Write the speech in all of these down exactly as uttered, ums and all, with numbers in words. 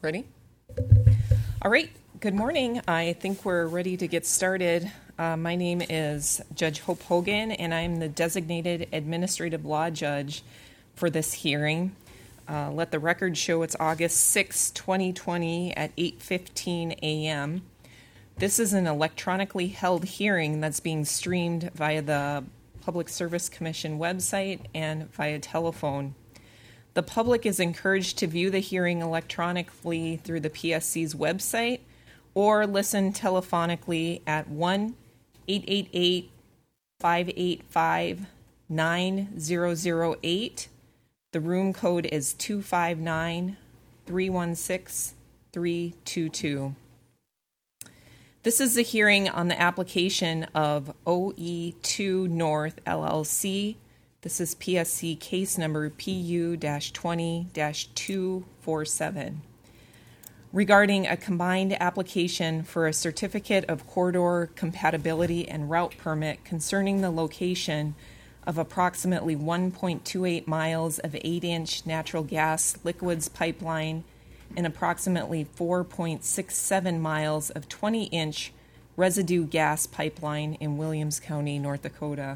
Ready? All right. Good morning. I think we're ready to get started. Uh, my name is Judge Hope Hogan, and I'm the designated administrative law judge for this hearing. Uh, let the record show it's August sixth, twenty twenty at eight fifteen a.m. This is an electronically held hearing that's being streamed via the Public Service Commission website and via telephone. The public is encouraged to view the hearing electronically through the P S C's website or listen telephonically at one eight eight eight, five eight five, nine zero zero eight. The room code is two five nine, three one six, three two two. This is the hearing on the application of O E two North L L C. This is P S C case number P U twenty dash two four seven. Regarding a combined application for a certificate of corridor compatibility and route permit concerning the location of approximately one point two eight miles of eight inch natural gas liquids pipeline and approximately four point six seven miles of twenty inch residue gas pipeline in Williams County, North Dakota.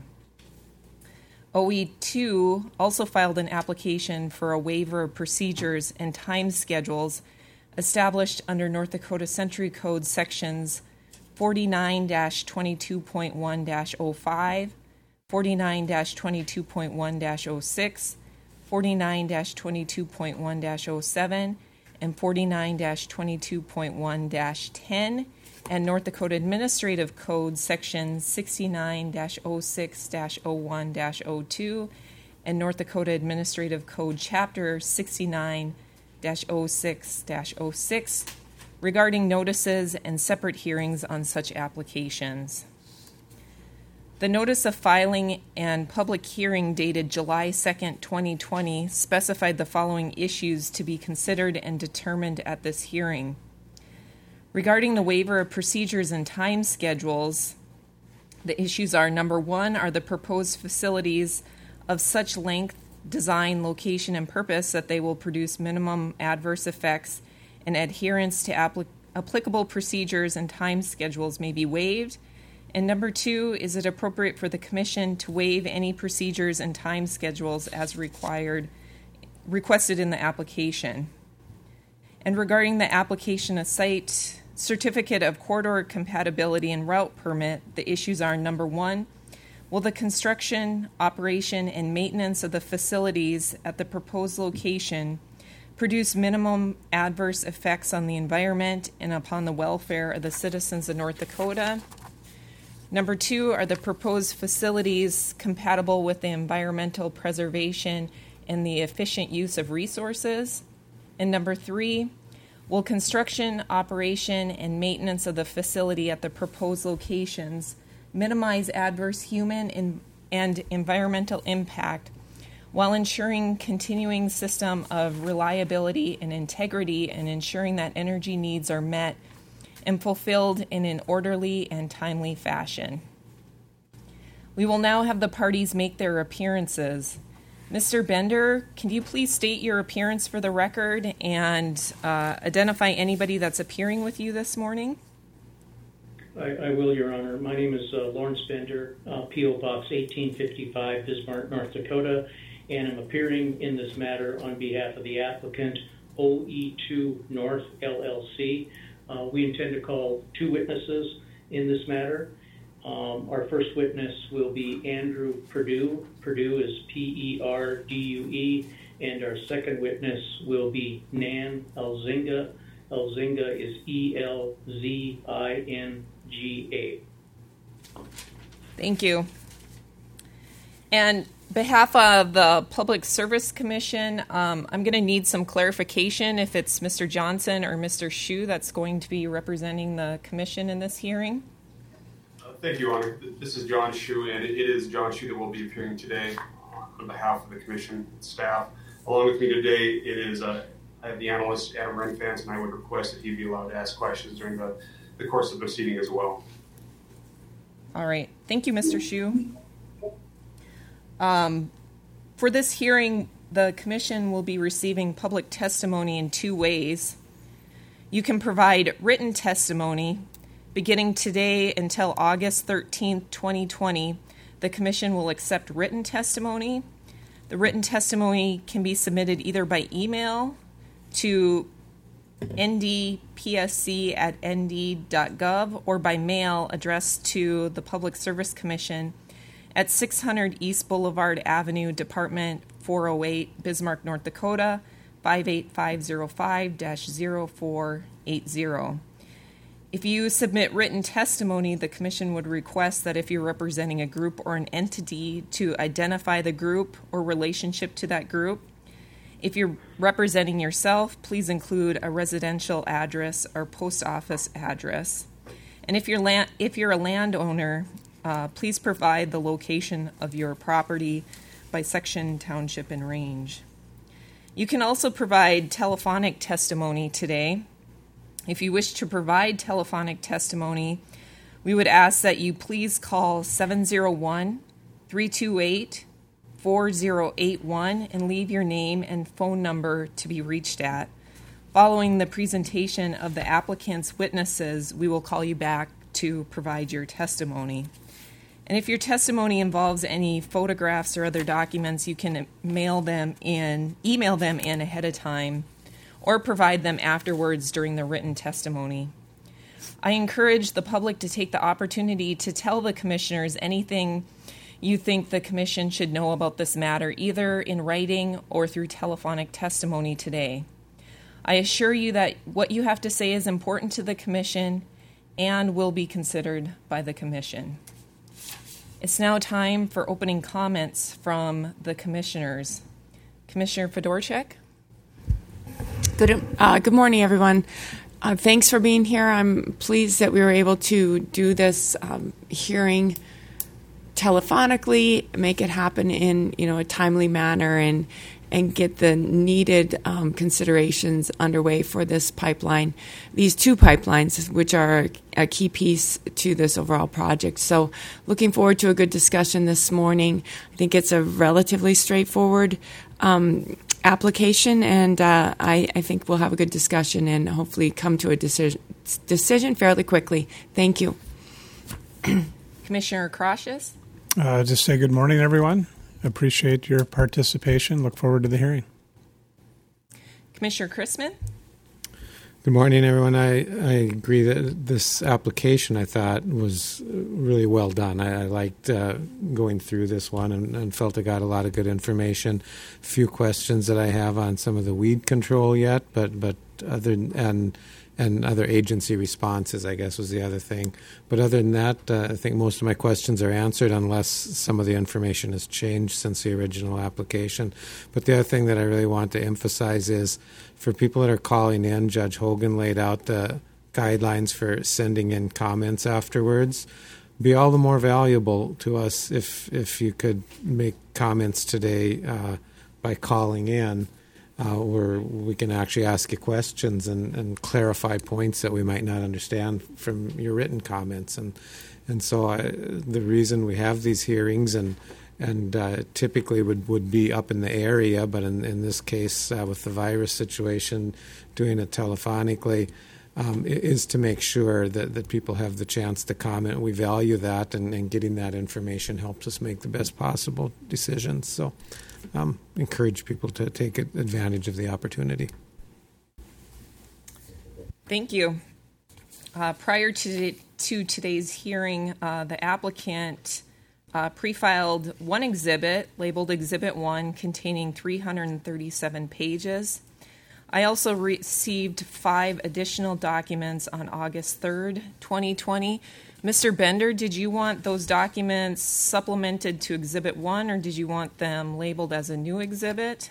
O E two also filed an application for a waiver of procedures and time schedules established under North Dakota Century Code sections forty-nine dash twenty-two point one dash oh five, forty-nine dash twenty-two point one dash oh six, forty-nine dash twenty-two point one dash oh seven, and forty-nine dash twenty-two point one dash ten, and North Dakota Administrative Code section sixty-nine dash oh six dash oh one dash oh two, and North Dakota Administrative Code chapter sixty-nine dash oh six dash oh six regarding notices and separate hearings on such applications. The notice of filing and public hearing dated July second, twenty twenty specified the following issues to be considered and determined at this hearing. Regarding the waiver of procedures and time schedules, the issues are: number one, are the proposed facilities of such length, design, location, and purpose that they will produce minimum adverse effects, and adherence to applic- applicable procedures and time schedules may be waived. And number two, is it appropriate for the Commission to waive any procedures and time schedules as required, requested in the application? And regarding the application of site certificate of corridor compatibility and route permit, the issues are: number one, will the construction, operation, and maintenance of the facilities at the proposed location produce minimum adverse effects on the environment and upon the welfare of the citizens of North Dakota? Number two, are the proposed facilities compatible with the environmental preservation and the efficient use of resources? And number three, will construction, operation, and maintenance of the facility at the proposed locations minimize adverse human and, and environmental impact while ensuring continuing system of reliability and integrity and ensuring that energy needs are met and fulfilled in an orderly and timely fashion? We will now have the parties make their appearances. Mister Bender, can you please state your appearance for the record and uh, identify anybody that's appearing with you this morning? I, I will, Your Honor. My name is uh, Lawrence Bender, uh, P O Box eighteen fifty-five, Bismarck, North Dakota, and I'm appearing in this matter on behalf of the applicant, O E two North L L C. Uh, we intend to call two witnesses in this matter. Um, our first witness will be Andrew Perdue. Perdue is P E R D U E. And our second witness will be Nan Elzinga. Elzinga is E L Z I N G A. Thank you. And behalf of the Public Service Commission, um, I'm going to need some clarification if it's Mister Johnson or Mister Hsu that's going to be representing the Commission in this hearing. Uh, thank you, Your Honor. This is John Hsu, and it is John Hsu that will be appearing today on behalf of the Commission staff. Along with me today, it is uh, I have the analyst, Adam Renfans, and I would request that he be allowed to ask questions during the, the course of the proceeding as well. All right. Thank you, Mister Hsu. Um, for this hearing, the Commission will be receiving public testimony in two ways. You can provide written testimony. Beginning today until August thirteenth, twenty twenty, the Commission will accept written testimony. The written testimony can be submitted either by email to n d p s c at n d dot gov or by mail addressed to the Public Service Commission at six hundred East Boulevard Avenue, Department four oh eight, Bismarck, North Dakota, five eight five zero five dash zero four eight zero. If you submit written testimony, the Commission would request that if you're representing a group or an entity, to identify the group or relationship to that group. If you're representing yourself, please include a residential address or post office address. And if you're, land, if you're a landowner, uh, please provide the location of your property by section, township, and range. You can also provide telephonic testimony today. If you wish to provide telephonic testimony, we would ask that you please call seven oh one, three two eight, four oh eight one and leave your name and phone number to be reached at. Following the presentation of the applicant's witnesses, we will call you back to provide your testimony. And if your testimony involves any photographs or other documents, you can mail them in, email them in ahead of time, or provide them afterwards during the written testimony. I encourage the public to take the opportunity to tell the commissioners anything you think the Commission should know about this matter, either in writing or through telephonic testimony today. I assure you that what you have to say is important to the Commission and will be considered by the Commission. It's now time for opening comments from the commissioners. Commissioner Fedorchak? Good, uh, good morning, everyone. Uh, thanks for being here. I'm pleased that we were able to do this um, hearing telephonically, make it happen in you know a timely manner, and and get the needed um, considerations underway for this pipeline, these two pipelines, which are a key piece to this overall project. So looking forward to a good discussion this morning. I think it's a relatively straightforward um, application, and uh, I, I think we'll have a good discussion and hopefully come to a decision, decision fairly quickly. Thank you. Commissioner Crocius? Uh, just say good morning, everyone. Appreciate your participation. Look forward to the hearing. Commissioner Chrisman? Good morning, everyone. I, I agree that this application, I thought, was really well done. I, I liked uh, going through this one and, and felt I got a lot of good information. A few questions that I have on some of the weed control yet, but but other and and other agency responses, I guess, was the other thing. But other than that, uh, I think most of my questions are answered unless some of the information has changed since the original application. But the other thing that I really want to emphasize is for people that are calling in, Judge Hogan laid out the guidelines for sending in comments afterwards. Be all the more valuable to us if if you could make comments today uh, by calling in. Uh, where we can actually ask you questions and, and clarify points that we might not understand from your written comments. And and so I, the reason we have these hearings and and uh, typically would, would be up in the area, but in, in this case uh, with the virus situation, doing it telephonically um, is to make sure that, that people have the chance to comment. We value that, and, and getting that information helps us make the best possible decisions. So Um, encourage people to take advantage of the opportunity. Thank you. Uh, prior to, to today's hearing, uh, the applicant uh, pre-filed one exhibit labeled Exhibit one containing three hundred thirty-seven pages. I also received five additional documents on August third, twenty twenty. Mister Bender, did you want those documents supplemented to Exhibit one, or did you want them labeled as a new exhibit?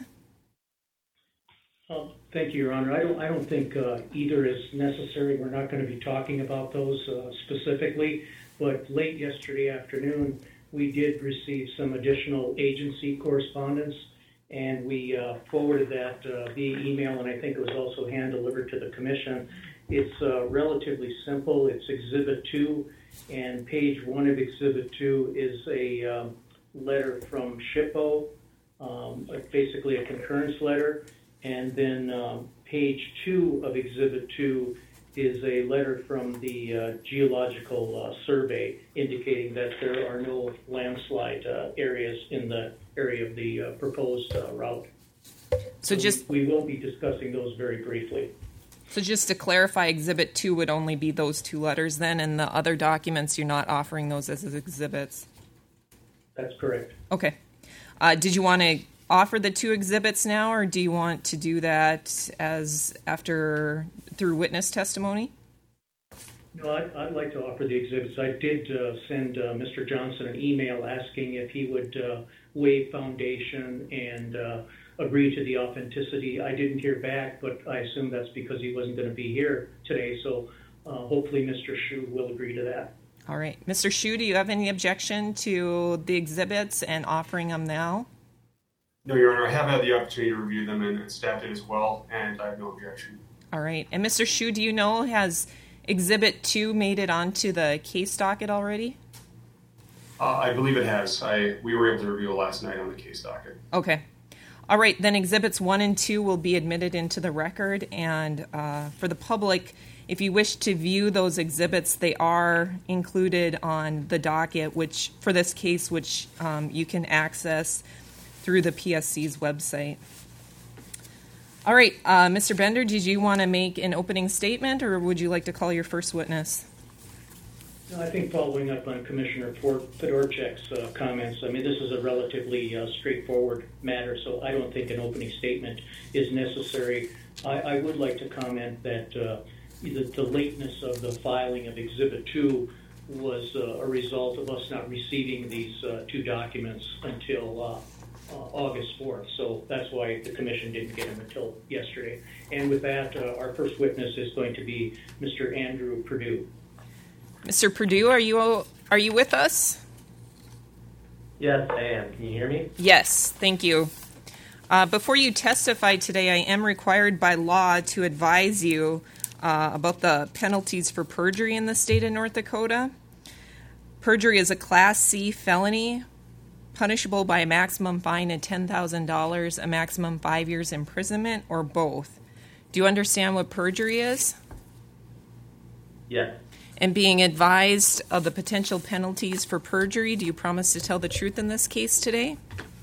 Uh, thank you, Your Honor. I don't, I don't think uh, either is necessary. We're not going to be talking about those uh, specifically, but late yesterday afternoon, we did receive some additional agency correspondence, and we uh, forwarded that uh, via email, and I think it was also hand-delivered to the Commission. It's uh, relatively simple. It's Exhibit two, and page one of Exhibit two is a um, letter from SHPO, um, basically a concurrence letter, and then um, page two of Exhibit two is a letter from the uh, Geological uh, Survey indicating that there are no landslide uh, areas in the area of the uh, proposed uh, route. So, so just we, we will be discussing those very briefly. So just to clarify, Exhibit two would only be those two letters then, and the other documents, you're not offering those as exhibits? That's correct. Okay. Uh, did you want to offer the two exhibits now, or do you want to do that as after through witness testimony? No, I'd, I'd like to offer the exhibits. I did uh, send uh, Mister Johnson an email asking if he would uh, waive foundation and uh, agree to the authenticity. I didn't hear back, but I assume that's because he wasn't going to be here today. So uh, hopefully Mister Shu will agree to that. All right. Mister Shu, do you have any objection to the exhibits and offering them now? No, Your Honor. I have had the opportunity to review them, and staff did as well, and I have no objection. All right. And Mister Shu, do you know, has Exhibit two made it onto the case docket already? Uh, I believe it has. I we were able to review it last night on the case docket. Okay. All right, then Exhibits one and two will be admitted into the record, and uh, for the public, if you wish to view those exhibits, they are included on the docket, which for this case, which um, you can access through the P S C's website. All right, uh, Mister Bender, did you want to make an opening statement, or would you like to call your first witness? No, I think following up on Commissioner Fedorchak's uh, comments, I mean, this is a relatively uh, straightforward matter, so I don't think an opening statement is necessary. I, I would like to comment that uh, the, the lateness of the filing of Exhibit two was uh, a result of us not receiving these uh, two documents until uh, uh, August fourth, so that's why the Commission didn't get them until yesterday. And with that, uh, our first witness is going to be Mister Andrew Perdue. Mister Perdue, are you are you with us? Yes, I am. Can you hear me? Yes, thank you. Uh, before you testify today, I am required by law to advise you uh, about the penalties for perjury in the state of North Dakota. Perjury is a Class C felony, punishable by a maximum fine of ten thousand dollars, a maximum five years imprisonment, or both. Do you understand what perjury is? Yes. And being advised of the potential penalties for perjury, do you promise to tell the truth in this case today?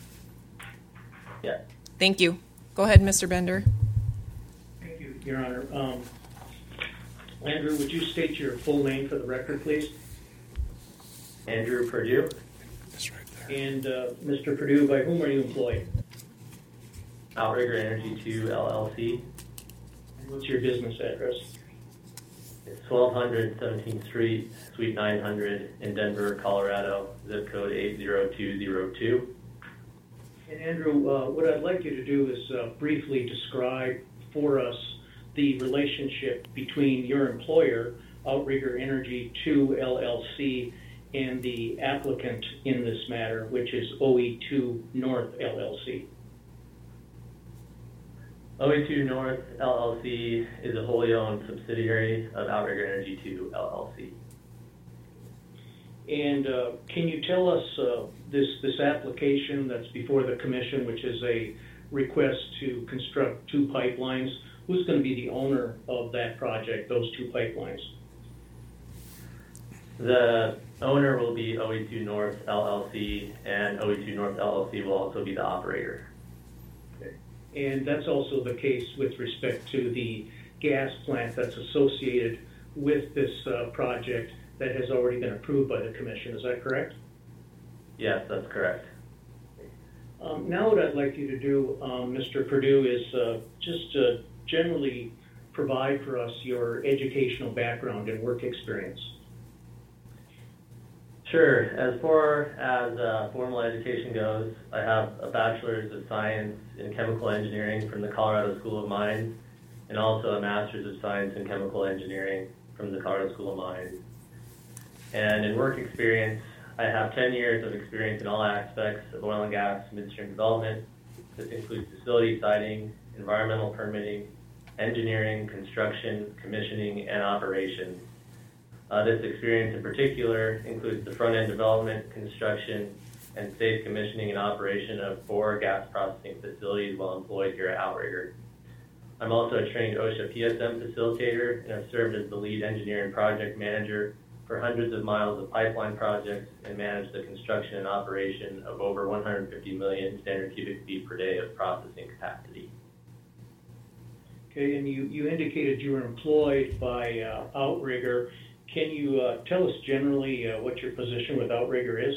Yes. Thank you. Go ahead, Mister Bender. Thank you, Your Honor. Um, Andrew, would you state your full name for the record, please? Andrew Perdue. That's right there. And uh, Mister Perdue, by whom are you employed? Outrigger Energy two L L C. And what's your business address? It's twelve hundred seventeenth Street, Suite nine hundred in Denver, Colorado, zip code eight zero two zero two. And Andrew, uh, what I'd like you to do is uh, briefly describe for us the relationship between your employer, Outrigger Energy two L L C, and the applicant in this matter, which is O E two North L L C. O E two North L L C is a wholly owned subsidiary of Outrigger Energy two L L C. And uh, can you tell us uh, this this application that's before the Commission, which is a request to construct two pipelines, who's going to be the owner of that project, those two pipelines? The owner will be O E two North L L C, and O E two North L L C will also be the operator. And that's also the case with respect to the gas plant that's associated with this uh, project that has already been approved by the Commission. Is that correct? Yes, that's correct. Um, now what I'd like you to do, um, Mister Perdue, is uh, just uh, generally provide for us your educational background and work experience. Sure. As far as uh, formal education goes, I have a Bachelor's of Science in Chemical Engineering from the Colorado School of Mines, and also a Master's of Science in Chemical Engineering from the Colorado School of Mines. And in work experience, I have ten years of experience in all aspects of oil and gas midstream development. This includes facility siting, environmental permitting, engineering, construction, commissioning, and operations. Uh, this experience in particular includes the front-end development, construction, and safe commissioning and operation of four gas processing facilities while employed here at Outrigger. I'm also a trained OSHA P S M facilitator, and I've served as the lead engineer and project manager for hundreds of miles of pipeline projects and managed the construction and operation of over one hundred fifty million standard cubic feet per day of processing capacity. Okay, and you, you indicated you were employed by uh, Outrigger. Can you uh, tell us generally uh, what your position with Outrigger is?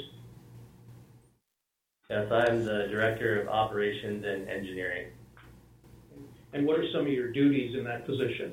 Yes, I'm the Director of Operations and Engineering. And what are some of your duties in that position?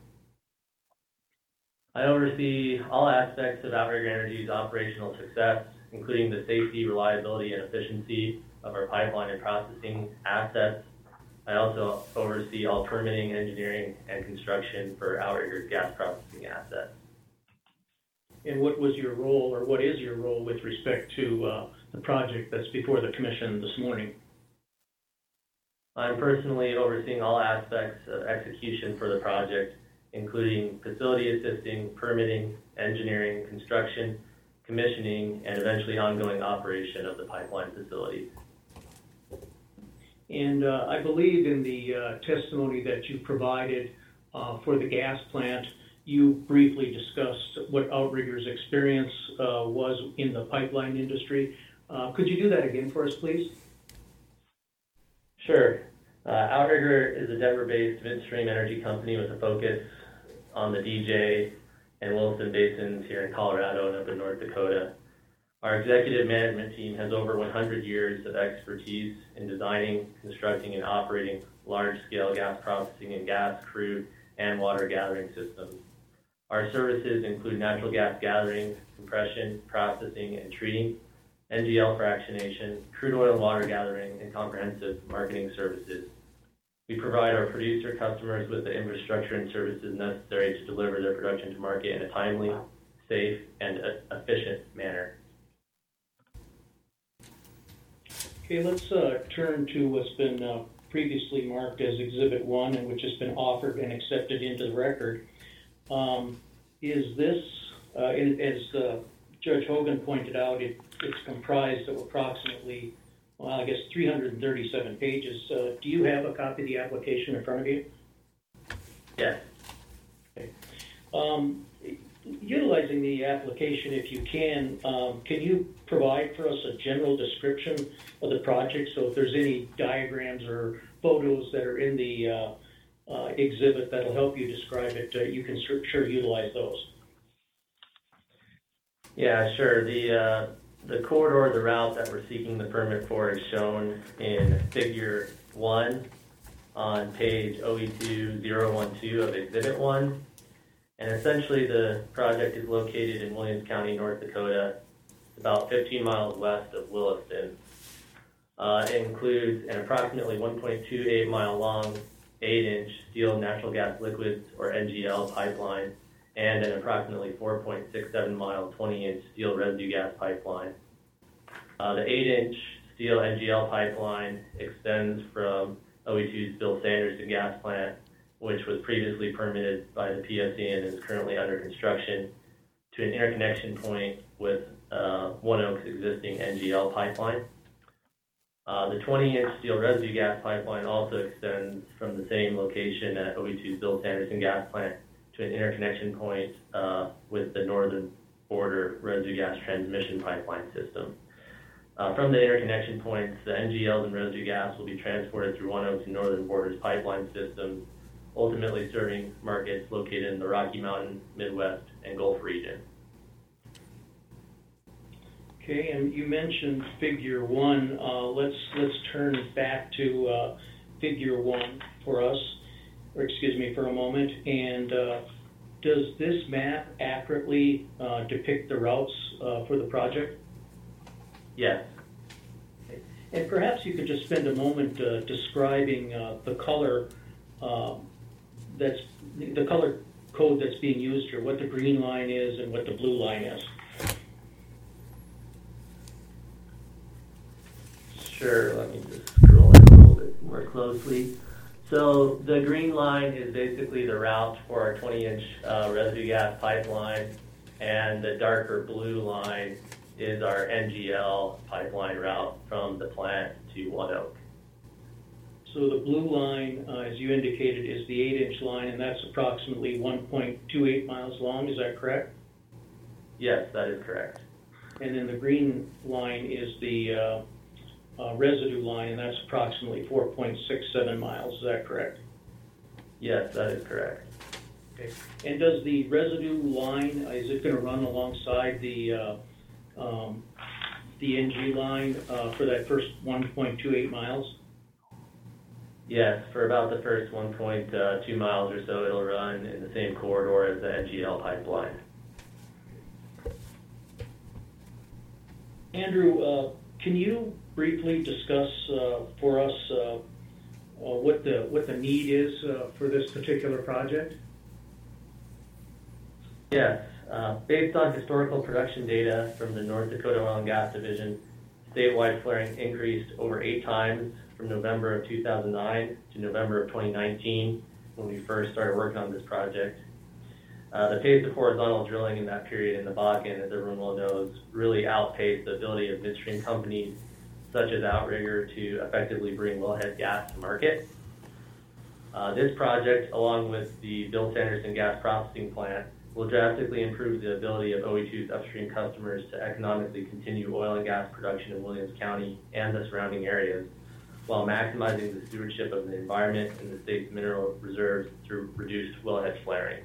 I oversee all aspects of Outrigger Energy's operational success, including the safety, reliability, and efficiency of our pipeline and processing assets. I also oversee all permitting, engineering, and construction for Outrigger's gas processing assets. And what was your role, or what is your role with respect to uh, the project that's before the Commission this morning? I'm personally overseeing all aspects of execution for the project, including facility assisting, permitting, engineering, construction, commissioning, and eventually ongoing operation of the pipeline facilities. And uh, I believe in the uh, testimony that you provided uh, for the gas plant, you briefly discussed what Outrigger's experience uh, was in the pipeline industry. Uh, could you do that again for us, please? Sure. Uh, Outrigger is a Denver-based midstream energy company with a focus on the D J and Williston basins here in Colorado and up in North Dakota. Our executive management team has over one hundred years of expertise in designing, constructing, and operating large-scale gas processing and gas, crude, and water gathering systems. Our services include natural gas gathering, compression, processing, and treating, N G L fractionation, crude oil and water gathering, and comprehensive marketing services. We provide our producer customers with the infrastructure and services necessary to deliver their production to market in a timely, safe, and efficient manner. Okay, let's uh, turn to what's been uh, previously marked as Exhibit one and which has been offered and accepted into the record. Um, is this, uh, in, as uh, Judge Hogan pointed out, it, it's comprised of approximately, well, I guess three hundred thirty-seven pages. Uh, do you have a copy of the application in front of you? Yes. Okay. Um, utilizing the application, if you can, um, can you provide for us a general description of the project? So if there's any diagrams or photos that are in the uh, uh, exhibit that'll help you describe it, uh, you can sure, sure utilize those. Yeah, sure. The uh, the corridor, the route that we're seeking the permit for is shown in Figure one on page O E two thousand twelve of Exhibit one. And essentially the project is located in Williams County, North Dakota, about fifteen miles west of Williston. Uh, it includes an approximately one point two eight mile long, eight inch steel natural gas liquids, or N G L, pipeline, and an approximately four point six seven mile, twenty inch steel residue gas pipeline. Uh, the eight inch steel N G L pipeline extends from O E two's Bill Sanderson gas plant, which was previously permitted by the P S C and is currently under construction, to an interconnection point with uh, One Oak's existing N G L pipeline. Uh, the twenty inch steel residue gas pipeline also extends from the same location at O E two's Bill Sanderson gas plant to an interconnection point uh, with the Northern Border residue gas transmission pipeline system. Uh, from the interconnection points, the N G Ls and residue gas will be transported through One Oak's and Northern Border's pipeline systems, ultimately serving markets located in the Rocky Mountain, Midwest, and Gulf region. Okay, and you mentioned Figure one. Uh, let's let's turn back to uh, Figure one for us, or excuse me, for a moment. And uh, does this map accurately uh, depict the routes uh, for the project? Yes. Okay. And perhaps you could just spend a moment uh, describing uh, the color uh, that's the color code that's being used here, what the green line is and what the blue line is. Sure, let me just scroll in a little bit more closely. So the green line is basically the route for our twenty inch uh, residue gas pipeline, and the darker blue line is our N G L pipeline route from the plant to One Oak. So the blue line, uh, as you indicated, is the eight-inch line, and that's approximately one point two eight miles long. Is that correct? Yes, that is correct. And then the green line is the uh, uh, residue line, and that's approximately four point six seven miles. Is that correct? Yes, that is correct. Okay. And does the residue line, uh, is it going to run alongside the uh, um, the N G line uh, for that first one point two eight miles? Yes, for about the first one point two miles or so, it'll run in the same corridor as the N G L pipeline. Andrew, uh, can you briefly discuss uh, for us uh, uh, what the what the need is uh, for this particular project? Yes, uh, based on historical production data from the North Dakota Oil and Gas Division, statewide flaring increased over eight times from November of two thousand nine to November of twenty nineteen, when we first started working on this project. Uh, the pace of horizontal drilling in that period in the Bakken, as everyone well knows, really outpaced the ability of midstream companies such as Outrigger to effectively bring wellhead gas to market. Uh, this project, along with the Bill Sanderson gas processing plant, will drastically improve the ability of O E two's upstream customers to economically continue oil and gas production in Williams County and the surrounding areas, while maximizing the stewardship of the environment and the state's mineral reserves through reduced wellhead flaring.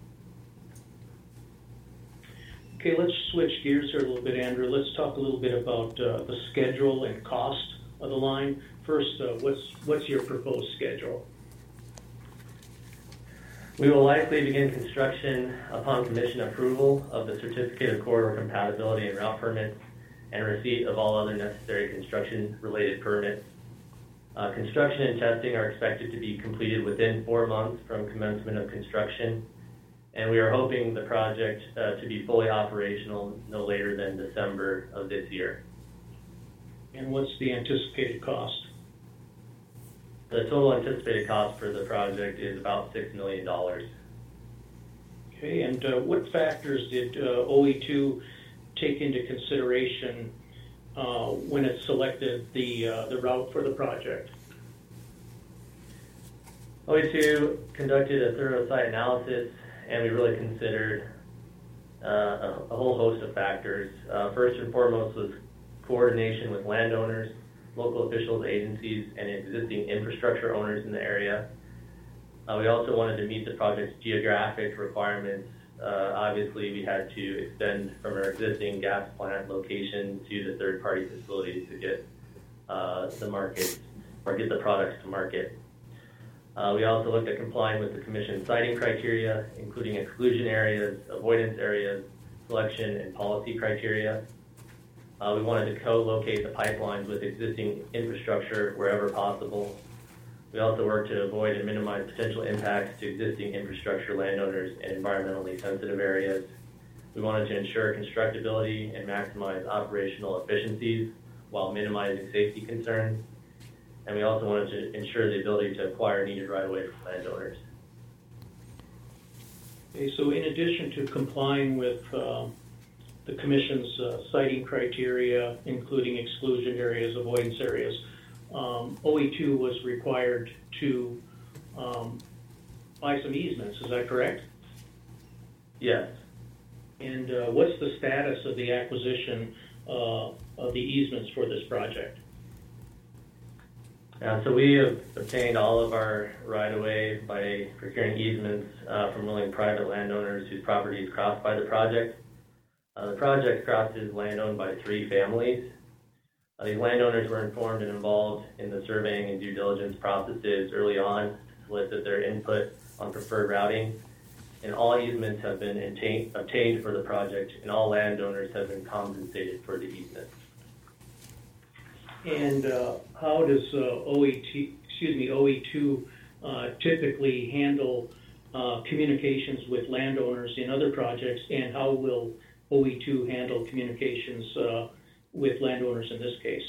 Okay, let's switch gears here a little bit, Andrew. Let's talk a little bit about uh, the schedule and cost of the line. First, uh, what's what's your proposed schedule? We will likely begin construction upon commission approval of the Certificate of Corridor Compatibility and Route Permits and receipt of all other necessary construction-related permits. Uh, construction and testing are expected to be completed within four months from commencement of construction, and we are hoping the project uh, to be fully operational no later than December of this year. And what's the anticipated cost? The total anticipated cost for the project is about six million dollars. Okay, and uh, what factors did uh, O E two take into consideration uh, when it selected the uh, the route for the project? O E two conducted a thorough site analysis, and we really considered uh, a, a whole host of factors. Uh, first and foremost was coordination with landowners, local officials, agencies, and existing infrastructure owners in the area. Uh, we also wanted to meet the project's geographic requirements. Uh, obviously, we had to extend from our existing gas plant location to the third-party facility to get uh, the market or get the products to market. Uh, we also looked at complying with the Commission siting criteria, including exclusion areas, avoidance areas, selection, and policy criteria. Uh, we wanted to co-locate the pipelines with existing infrastructure wherever possible. We also worked to avoid and minimize potential impacts to existing infrastructure, landowners, and environmentally sensitive areas. We wanted to ensure constructability and maximize operational efficiencies while minimizing safety concerns. And we also wanted to ensure the ability to acquire needed right-of-way from landowners. Okay, so in addition to complying with uh, the Commission's uh, siting criteria, including exclusion areas, avoidance areas, um, O E two was required to um, buy some easements. Is that correct? Yes. And uh, what's the status of the acquisition uh, of the easements for this project? Uh, so we have obtained all of our right-of-way by procuring easements uh, from willing private landowners whose property is crossed by the project. Uh, the project crosses land owned by three families. Uh, these landowners were informed and involved in the surveying and due diligence processes early on to solicit their input on preferred routing. And all easements have been obtained, obtained for the project, and all landowners have been compensated for the easement. And uh, how does uh, O E T, excuse me, O E two uh, typically handle uh, communications with landowners in other projects, and how will O E two handle communications uh, with landowners in this case?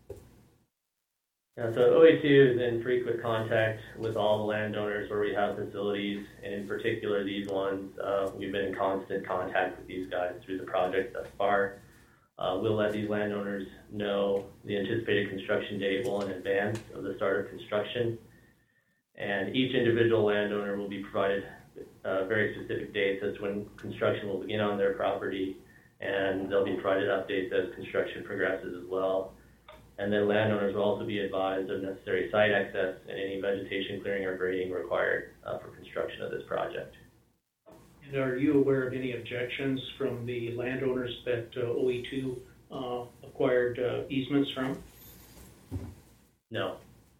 Yeah, so O E two is in frequent contact with all the landowners where we have facilities, and in particular these ones. Uh, we've been in constant contact with these guys through the project thus far. Uh, we'll let these landowners know the anticipated construction date well in advance of the start of construction. And each individual landowner will be provided uh, very specific dates as to when construction will begin on their property, and they'll be provided updates as construction progresses as well. And then landowners will also be advised of necessary site access and any vegetation clearing or grading required uh, for construction of this project. And are you aware of any objections from the landowners that uh, O E two uh, acquired uh, easements from? No.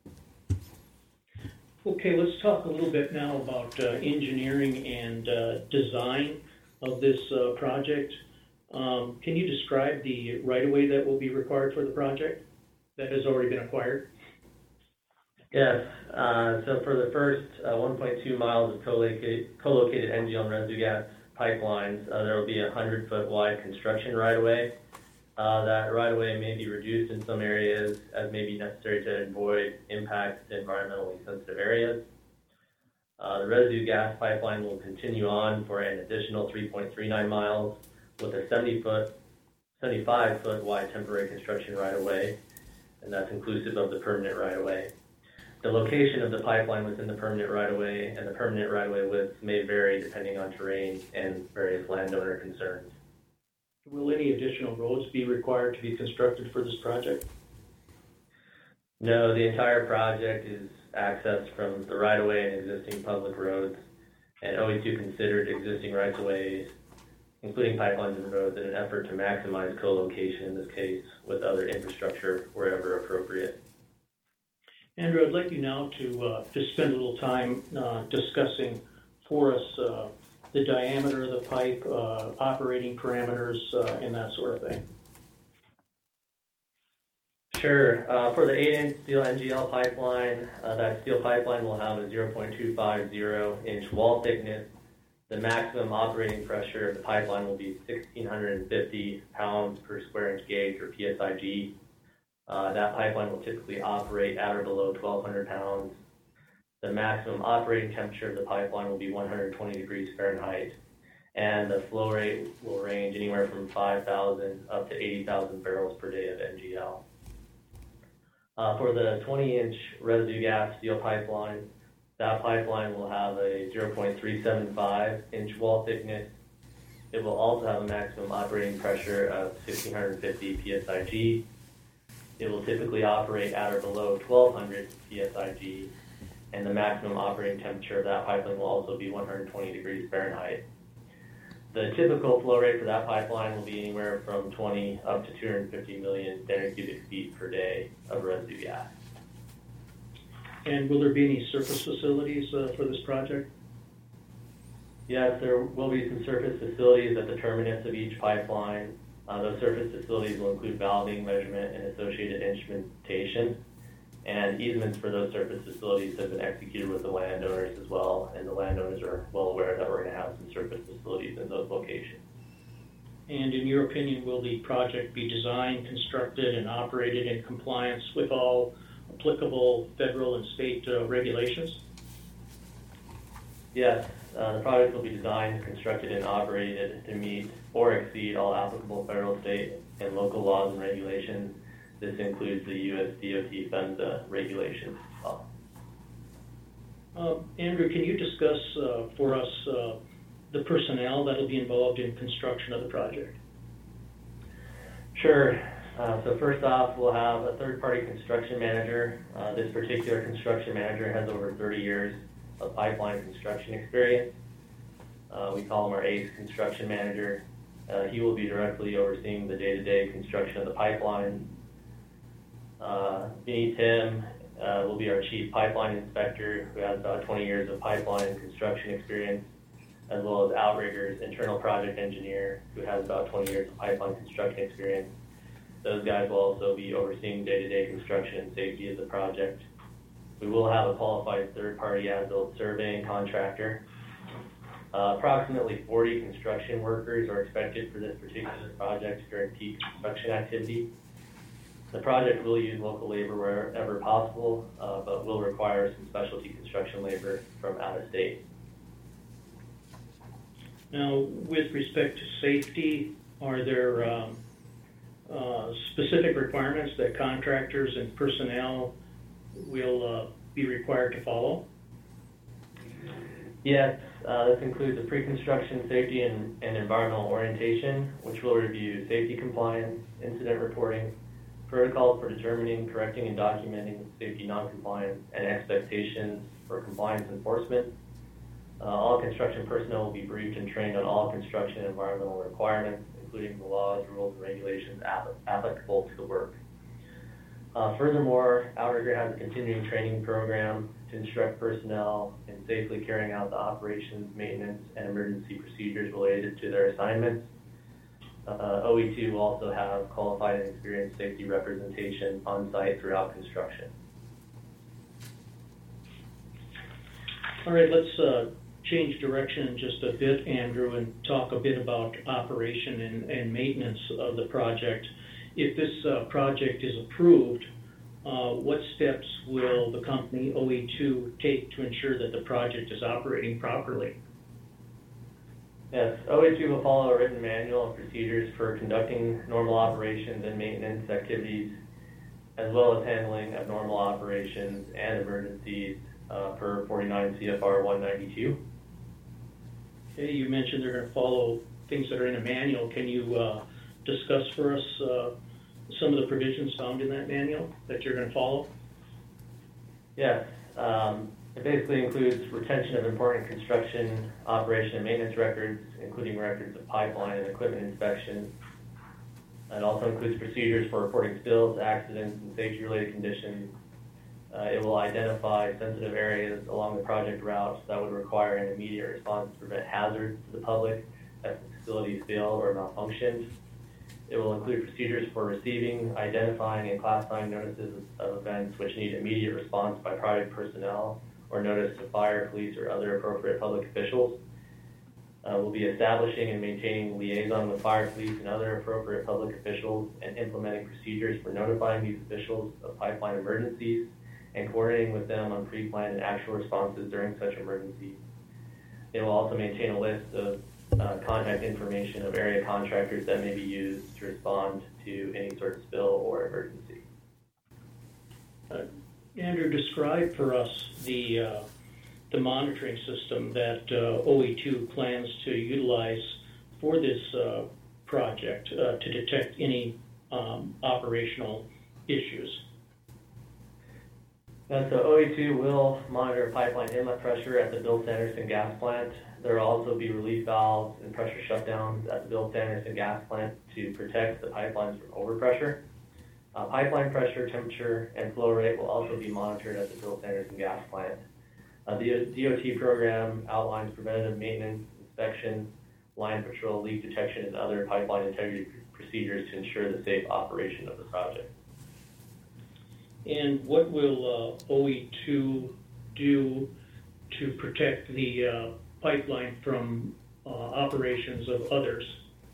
Okay, let's talk a little bit now about uh, engineering and uh, design of this uh, project. Um, can you describe the right-of-way that will be required for the project that has already been acquired? Yes. Uh, so for the first uh, one point two miles of co-located, co-located N G L and residue gas pipelines, uh, there will be a one hundred foot wide construction right-of-way. Uh, that right-of-way may be reduced in some areas as may be necessary to avoid impacts to environmentally sensitive areas. Uh, the residue gas pipeline will continue on for an additional three point three nine miles with a seventy foot, seventy-five foot wide temporary construction right-of-way, and that's inclusive of the permanent right-of-way. The location of the pipeline within the permanent right-of-way and the permanent right-of-way width may vary depending on terrain and various landowner concerns. Will any additional roads be required to be constructed for this project? No, the entire project is accessed from the right-of-way and existing public roads, and O E two considered existing rights-of-ways, including pipelines and roads, in an effort to maximize co-location in this case with other infrastructure wherever appropriate. Andrew, I'd like you now to uh, to spend a little time uh, discussing for us uh, the diameter of the pipe, uh, operating parameters, uh, and that sort of thing. Sure. Uh, for the eight inch steel N G L pipeline, uh, that steel pipeline will have a zero point two five zero inch wall thickness. The maximum operating pressure of the pipeline will be one thousand six hundred fifty pounds per square inch gauge, or P S I G. Uh, that pipeline will typically operate at or below twelve hundred pounds. The maximum operating temperature of the pipeline will be one hundred twenty degrees Fahrenheit, and the flow rate will range anywhere from five thousand up to eighty thousand barrels per day of N G L. Uh, for the twenty inch residue gas steel pipeline, that pipeline will have a zero point three seven five inch wall thickness. It will also have a maximum operating pressure of one thousand six hundred fifty P S I G. It will typically operate at or below twelve hundred P S I G, and the maximum operating temperature of that pipeline will also be one hundred twenty degrees Fahrenheit. The typical flow rate for that pipeline will be anywhere from twenty up to two hundred fifty million standard cubic feet per day of residue gas. And will there be any surface facilities uh, for this project? Yes, there will be some surface facilities at the terminus of each pipeline. Uh, those surface facilities will include valving, measurement, and associated instrumentation. And easements for those surface facilities have been executed with the landowners as well, and the landowners are well aware that we're going to have some surface facilities in those locations. And in your opinion, will the project be designed, constructed, and operated in compliance with all applicable federal and state uh, regulations? Yes, uh, the project will be designed, constructed, and operated to meet or exceed all applicable federal, state, and local laws and regulations. This includes the U S D O T PHMSA regulations as well. Uh, Andrew, can you discuss uh, for us uh, the personnel that will be involved in construction of the project? Sure. Uh, so first off, we'll have a third-party construction manager. Uh, this particular construction manager has over thirty years of pipeline construction experience. Uh, we call him our ACE construction manager. Uh, he will be directly overseeing the day-to-day construction of the pipeline. Uh, beneath him uh, will be our chief pipeline inspector, who has about twenty years of pipeline construction experience, as well as Outrigger's internal project engineer, who has about twenty years of pipeline construction experience. Those guys will also be overseeing day-to-day construction and safety of the project. We will have a qualified third-party as-built surveying contractor. Uh, approximately forty construction workers are expected for this particular project during peak construction activity. The project will use local labor wherever possible, uh, but will require some specialty construction labor from out of state. Now, with respect to safety, are there um, uh, specific requirements that contractors and personnel will uh, be required to follow? Yes, uh, this includes a pre-construction safety and, and environmental orientation, which will review safety compliance, incident reporting, protocols for determining, correcting, and documenting safety non-compliance, and expectations for compliance enforcement. Uh, all construction personnel will be briefed and trained on all construction and environmental requirements, including the laws, rules, and regulations app- applicable to the work. Uh, furthermore, Outrigger has a continuing training program to instruct personnel in safely carrying out the operations, maintenance, and emergency procedures related to their assignments. Uh, O E two will also have qualified and experienced safety representation on site throughout construction. All right, let's uh, change direction just a bit, Andrew, and talk a bit about operation and, and maintenance of the project. If this uh, project is approved, uh, what steps will the company O E two take to ensure that the project is operating properly? Yes, O E two will follow a written manual of procedures for conducting normal operations and maintenance activities, as well as handling abnormal operations and emergencies uh, per forty-nine C F R one ninety-two. Okay, you mentioned they're going to follow things that are in a manual. Can you uh, discuss for us uh, some of the provisions found in that manual that you're going to follow? Yes. Um, It basically includes retention of important construction, operation, and maintenance records, including records of pipeline and equipment inspection. It also includes procedures for reporting spills, accidents, and safety-related conditions. Uh, it will identify sensitive areas along the project routes that would require an immediate response to prevent hazards to the public if the facilities fail or malfunction. It will include procedures for receiving, identifying, and classifying notices of events which need immediate response by private personnel, or notice to fire, police, or other appropriate public officials. Uh, we'll be establishing and maintaining liaison with fire, police, and other appropriate public officials, and implementing procedures for notifying these officials of pipeline emergencies and coordinating with them on pre-planned and actual responses during such emergencies. It will also maintain a list of uh, contact information of area contractors that may be used to respond to any sort of spill or emergency. Uh, Andrew, describe for us the uh, the monitoring system that uh, O E two plans to utilize for this uh, project uh, to detect any um, operational issues. Uh, so O E two will monitor pipeline inlet pressure at the Bill Sanderson gas plant. There will also be relief valves and pressure shutdowns at the Bill Sanderson gas plant to protect the pipelines from overpressure. Uh, pipeline pressure, temperature, and flow rate will also be monitored at the Bill Sanderson gas plant. Uh, the D O T program outlines preventative maintenance, inspection, line patrol, leak detection, and other pipeline integrity procedures to ensure the safe operation of the project. And what will uh, O E two do to protect the uh, pipeline from uh, operations of others?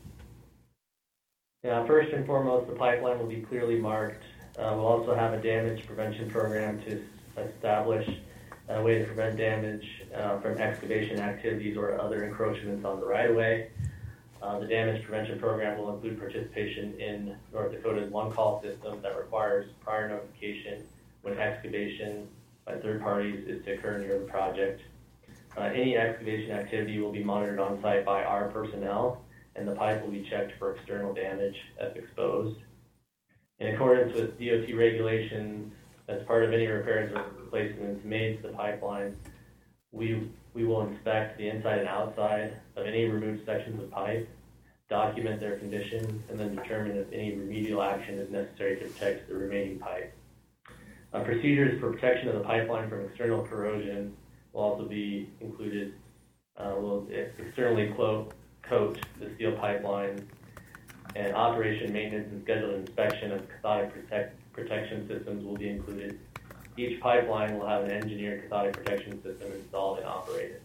Yeah, first and foremost, the pipeline will be clearly marked. Uh, we'll also have a damage prevention program to establish a way to prevent damage uh, from excavation activities or other encroachments on the right-of-way. Uh, the damage prevention program will include participation in North Dakota's one-call system that requires prior notification when excavation by third parties is to occur near the project. Uh, any excavation activity will be monitored on site by our personnel, and the pipe will be checked for external damage if exposed. In accordance with D O T regulations, as part of any repairs or replacements made to the pipeline, we we will inspect the inside and outside of any removed sections of pipe, document their condition, and then determine if any remedial action is necessary to protect the remaining pipe. Uh, procedures for protection of the pipeline from external corrosion will also be included. Uh, we'll externally coat, coat the steel pipeline, and operation, maintenance, and scheduled inspection of cathodic protect, protection systems will be included. Each pipeline will have an engineered cathodic protection system installed and operated.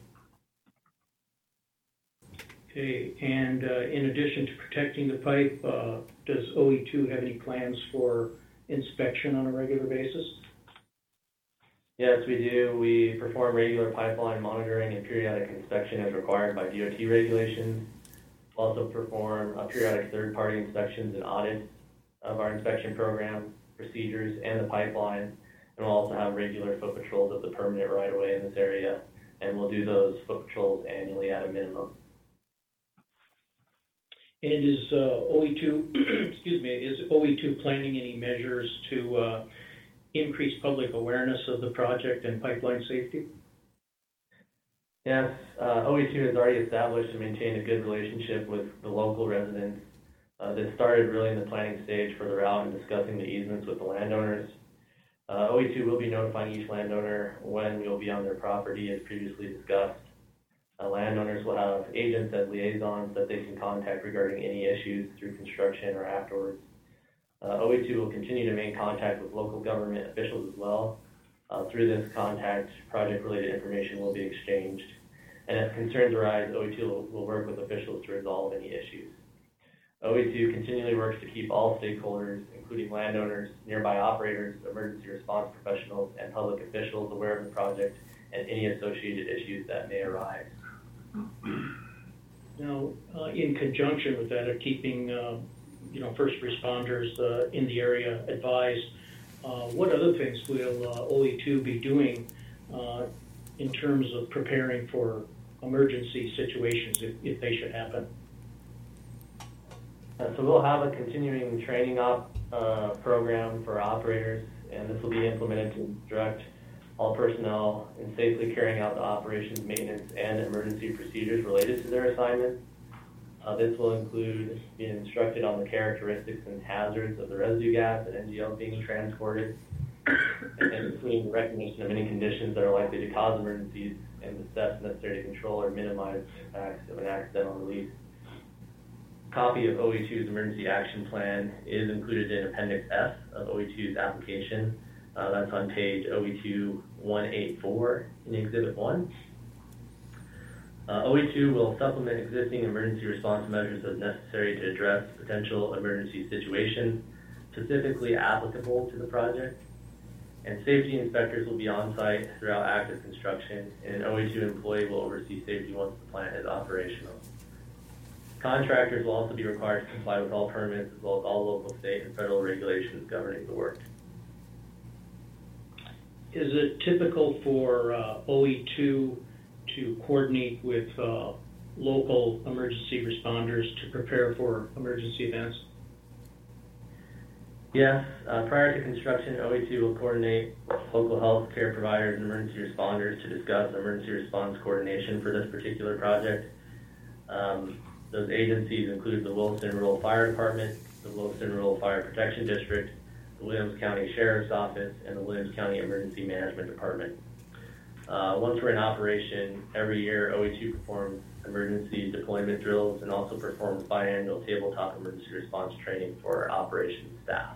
Okay, and uh, in addition to protecting the pipe, uh, does O E two have any plans for inspection on a regular basis? Yes, we do. We perform regular pipeline monitoring and periodic inspection as required by D O T regulations. We also perform uh, periodic third-party inspections and audits of our inspection program, procedures, and the pipeline. And we'll also have regular foot patrols of the permanent right-of-way in this area, and we'll do those foot patrols annually at a minimum. And is uh, O E two, excuse me, is O E two planning any measures to uh, increase public awareness of the project and pipeline safety? Yes, uh, O E two has already established and maintained a good relationship with the local residents. Uh, this started really in the planning stage for the route and discussing the easements with the landowners. Uh, O E two will be notifying each landowner when we will be on their property, as previously discussed. Uh, landowners will have agents as liaisons that they can contact regarding any issues through construction or afterwards. Uh, O E two will continue to maintain contact with local government officials as well. Uh, through this contact, project-related information will be exchanged. And if concerns arise, O E two will, will work with officials to resolve any issues. O E two continually works to keep all stakeholders, including landowners, nearby operators, emergency response professionals, and public officials aware of the project and any associated issues that may arise. Now, uh, in conjunction with that, of keeping uh, you know, first responders uh, in the area advised, uh, what other things will uh, O E two be doing uh, in terms of preparing for emergency situations if, if they should happen? Uh, so we'll have a continuing training op, uh, program for operators, and this will be implemented to instruct all personnel in safely carrying out the operations, maintenance, and emergency procedures related to their assignments. Uh, this will include being instructed on the characteristics and hazards of the residue gas and N G L being transported, and including the recognition of any conditions that are likely to cause emergencies and the steps necessary to control or minimize the impacts of an accidental release. Copy of O E two's emergency action plan is included in Appendix F of O E two's application. Uh, that's on page O E two one eighty-four in Exhibit one. Uh, O E two will supplement existing emergency response measures as necessary to address potential emergency situations specifically applicable to the project. And safety inspectors will be on site throughout active construction, and an O E two employee will oversee safety once the plant is operational. Contractors will also be required to comply with all permits as well as all local, state, and federal regulations governing the work. Is it typical for uh, O E two to coordinate with uh, local emergency responders to prepare for emergency events? Yes, uh, prior to construction, O E two will coordinate with local health care providers and emergency responders to discuss emergency response coordination for this particular project. Um, those agencies include the Williston Rural Fire Department, the Williston Rural Fire Protection District, the Williams County Sheriff's Office, and the Williams County Emergency Management Department. Uh, once we're in operation, every year O E two performs emergency deployment drills and also performs biannual tabletop emergency response training for our operations staff.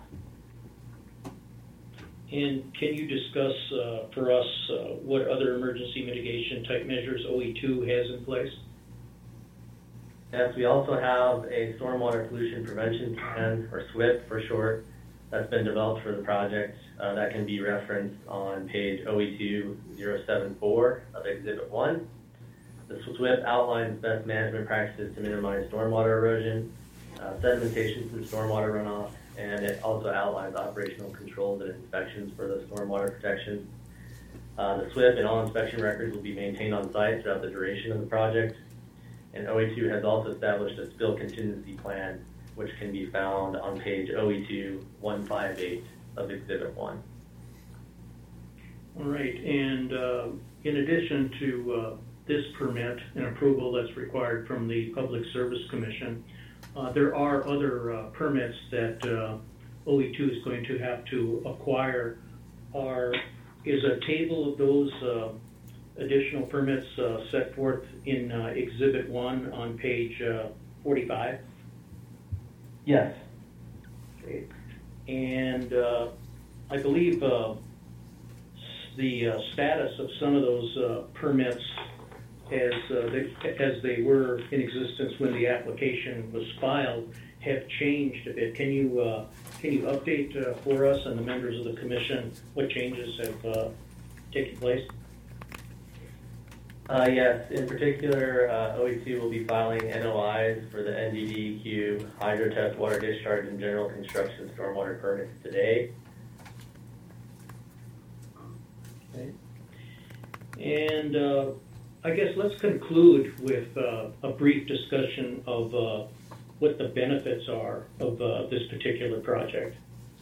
And can you discuss uh, for us uh, what other emergency mitigation type measures O E two has in place? Yes, we also have a stormwater pollution prevention plan, or SWIP for short, that's been developed for the project. Uh, that can be referenced on page O E two zero seven four of Exhibit one. The SWIP outlines best management practices to minimize stormwater erosion, uh, sedimentation from stormwater runoff, and it also outlines operational controls and inspections for the stormwater protection. Uh, the SWIP and all inspection records will be maintained on site throughout the duration of the project. And O E two has also established a spill contingency plan, which can be found on page O E two one fifty-eight of Exhibit one. All right, and uh, in addition to uh, this permit and approval that's required from the Public Service Commission, uh, there are other uh, permits that uh, O E two is going to have to acquire. Are, is a table of those uh, additional permits uh, set forth in uh, Exhibit one on page uh, forty-five? Yes. Okay. And uh, I believe uh, the uh, status of some of those uh, permits as, uh, they, as they were in existence when the application was filed have changed a bit. Can you, uh, can you update uh, for us and the members of the commission what changes have uh, taken place? Uh, yes, in particular, uh, O E C will be filing N O Is for the N D D E Q, hydro test, water discharge, and general construction stormwater permits today. Okay. And uh, I guess let's conclude with uh, a brief discussion of uh, what the benefits are of uh, this particular project.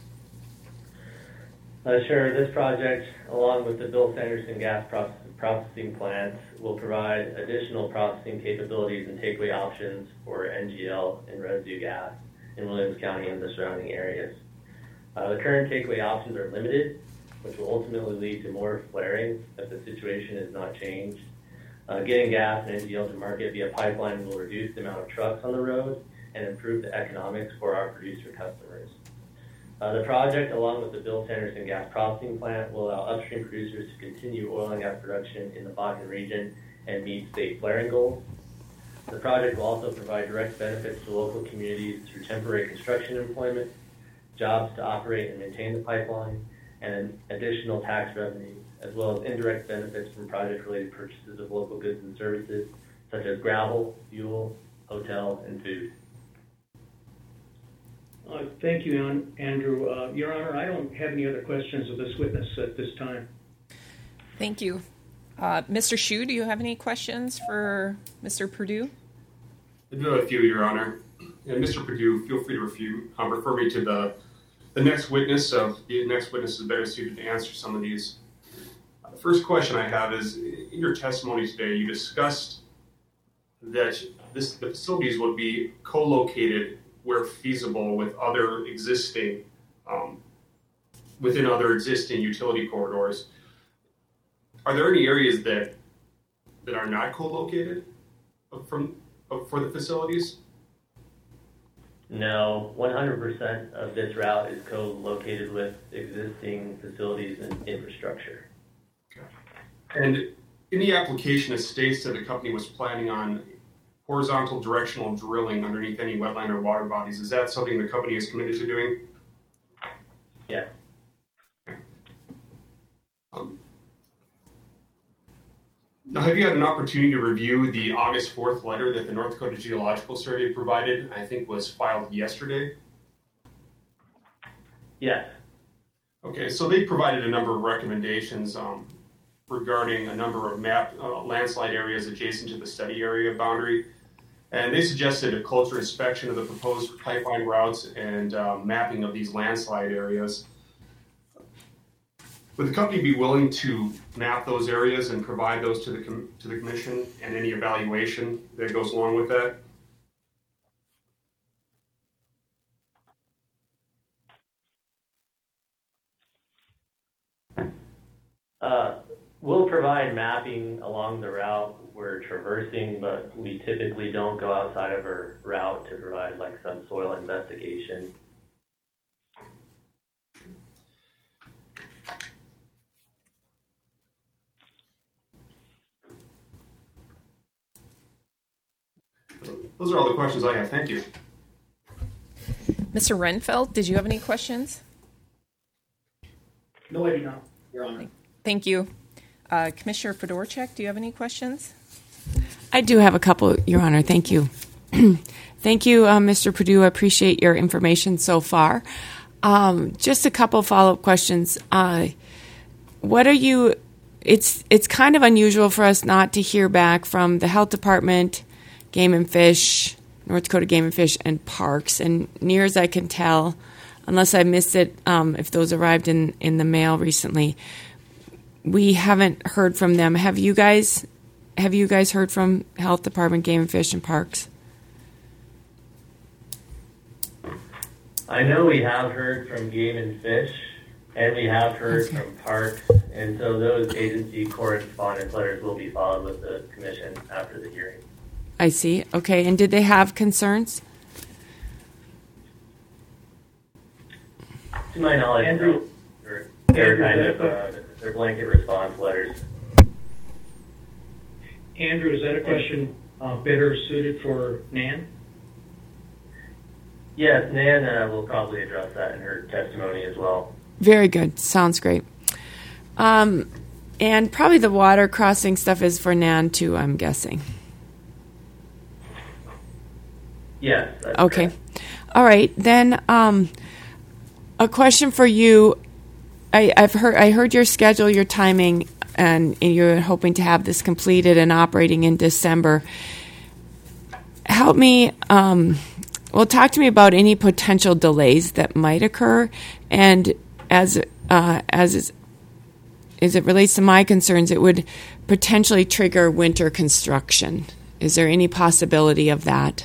Uh, sure, this project, along with the Bill Sanderson gas process, processing plants, will provide additional processing capabilities and takeaway options for N G L and residue gas in Williams County and the surrounding areas. Uh, the current takeaway options are limited, which will ultimately lead to more flaring if the situation is not changed. Uh, getting gas and N G L to market via pipeline will reduce the amount of trucks on the road and improve the economics for our producer customers. Uh, the project, along with the Bill Sanderson gas processing plant, will allow upstream producers to continue oil and gas production in the Bakken region and meet state flaring goals. The project will also provide direct benefits to local communities through temporary construction employment, jobs to operate and maintain the pipeline, and additional tax revenues, as well as indirect benefits from project-related purchases of local goods and services, such as gravel, fuel, hotel, and food. Uh, thank you, Andrew. Uh, Your Honor, I don't have any other questions of this witness at this time. Thank you. Uh, Mister Hsu, do you have any questions for Mister Perdue? I do have a few, Your Honor. And Mister Perdue, feel free to refute, um, refer me to the the next witness. So the next witness is better suited to answer some of these. Uh, the first question I have is, in your testimony today, you discussed that this, the facilities would be co-located where feasible with other existing, um, within other existing utility corridors. Are there any areas that that are not co-located from for the facilities? No, one hundred percent of this route is co-located with existing facilities and infrastructure. Okay. And in the application, it states that the company was planning on horizontal directional drilling underneath any wetland or water bodies. Is that something the company is committed to doing? Yeah. Okay. Um, now, have you had an opportunity to review the August fourth letter that the North Dakota Geological Survey provided? I think was filed yesterday. Yes. Okay, so they provided a number of recommendations um, regarding a number of map uh, landslide areas adjacent to the study area boundary. And they suggested a closer inspection of the proposed pipeline routes and uh, mapping of these landslide areas. Would the company be willing to map those areas and provide those to the com- to the commission and any evaluation that goes along with that? Uh, we'll provide mapping along the route we're traversing, but we typically don't go outside of our route to provide like some soil investigation. Those are all the questions I have. Thank you. Mister Renfeld, did you have any questions? No, I do not, Your Honor. Thank you. Uh, Commissioner Fedorchak, do you have any questions? I do have a couple, Your Honor. Thank you. Thank you, uh, Mister Perdue. I appreciate your information so far. Um, just a couple follow-up questions. Uh, what are you? It's it's kind of unusual for us not to hear back from the Health Department, Game and Fish, North Dakota Game and Fish, and Parks. And near as I can tell, unless I missed it, um, if those arrived in, in the mail recently, we haven't heard from them. Have you guys? Have you guys heard from Health Department, Game and Fish, and Parks? I know we have heard from Game and Fish, and we have heard from Parks, and so those agency correspondence letters will be filed with the commission after the hearing. I see. Okay. And did they have concerns? To my knowledge, Andrew, they're, they're kind of uh, they're blanket response letters. Andrew, is that a question uh, better suited for Nan? Yes, Nan uh, will probably address that in her testimony as well. Very good. Sounds great. Um, and probably the water crossing stuff is for Nan too, I'm guessing. Yes. That's Okay. correct. All right. Then um, a question for you. I, I've heard I heard your schedule, your timing, and you're hoping to have this completed and operating in December. Help me. Um, well, talk to me about any potential delays that might occur, and as uh, as is, as it relates to my concerns, it would potentially trigger winter construction. Is there any possibility of that?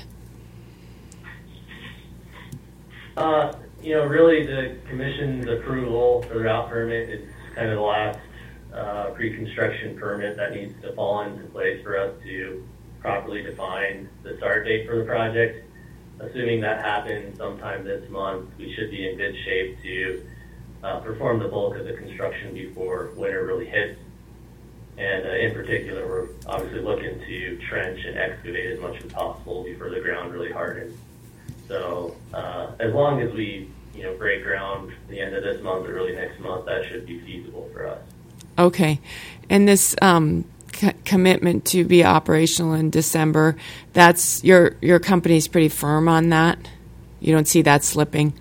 Uh, you know, really the commission's approval for the route permit is kind of the last uh, pre-construction permit that needs to fall into place for us to properly define the start date for the project. Assuming that happens sometime this month, we should be in good shape to uh, perform the bulk of the construction before winter really hits. And uh, in particular, we're obviously looking to trench and excavate as much as possible before the ground really hardens. So uh, as long as we, you know, break ground at the end of this month or early next month, that should be feasible for us. Okay. And this um, c- commitment to be operational in December, that's your your company's pretty firm on that? You don't see that slipping?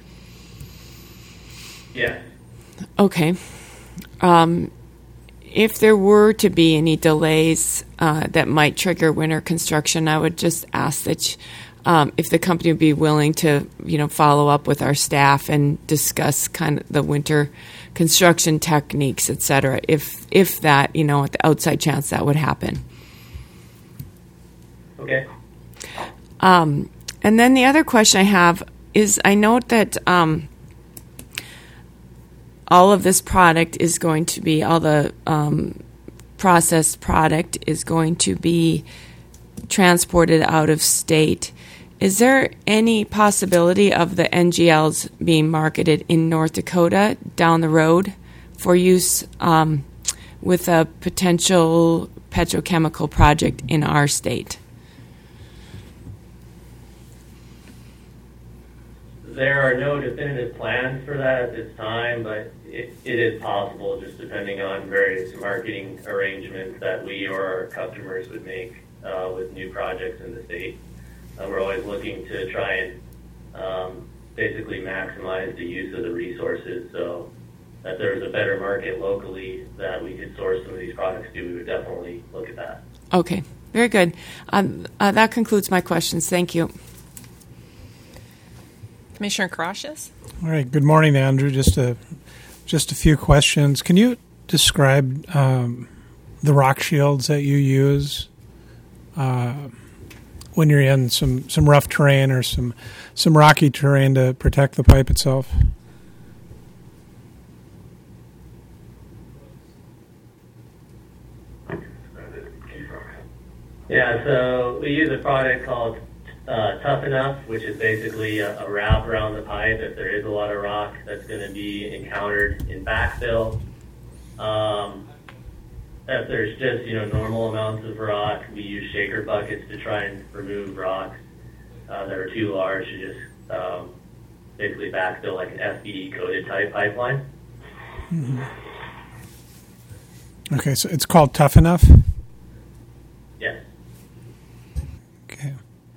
Yes. Okay. Um, if there were to be any delays uh, that might trigger winter construction, I would just ask that you, Um, if the company would be willing to, you know, follow up with our staff and discuss kind of the winter construction techniques, et cetera, if, if that, you know, at the outside chance that would happen. Okay. Um, and then the other question I have is I note that um, all of this product is going to be, all the um, processed product is going to be transported out of state. Is there any possibility of the N G Ls being marketed in North Dakota down the road for use um, with a potential petrochemical project in our state? There are no definitive plans for that at this time, but it, it is possible, just depending on various marketing arrangements that we or our customers would make uh, with new projects in the state. Uh, we're always looking to try and um, basically maximize the use of the resources, so that there's a better market locally that we could source some of these products to, we would definitely look at that. Okay, very good. Um, uh, that concludes my questions. Thank you. Commissioner Karashis? All right. Good morning, Andrew. Just a just a few questions. Can you describe um, the rock shields that you use uh, when you're in some, some rough terrain or some some rocky terrain to protect the pipe itself? Yeah, so we use a product called uh, Tough Enough, which is basically a, a wrap around the pipe if there is a lot of rock that's going to be encountered in backfill. Um, if there's just, you know, normal amounts of rock, we use shaker buckets to try and remove rocks uh, that are too large to just um, basically backfill like an F B E coated type pipeline. Mm-hmm. Okay, so it's called Tough Enough? Yes. Okay.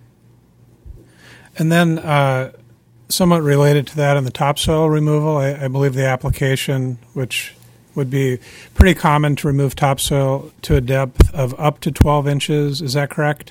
And then uh, somewhat related to that in the topsoil removal, I, I believe the application, which would be pretty common to remove topsoil to a depth of up to twelve inches. Is that correct?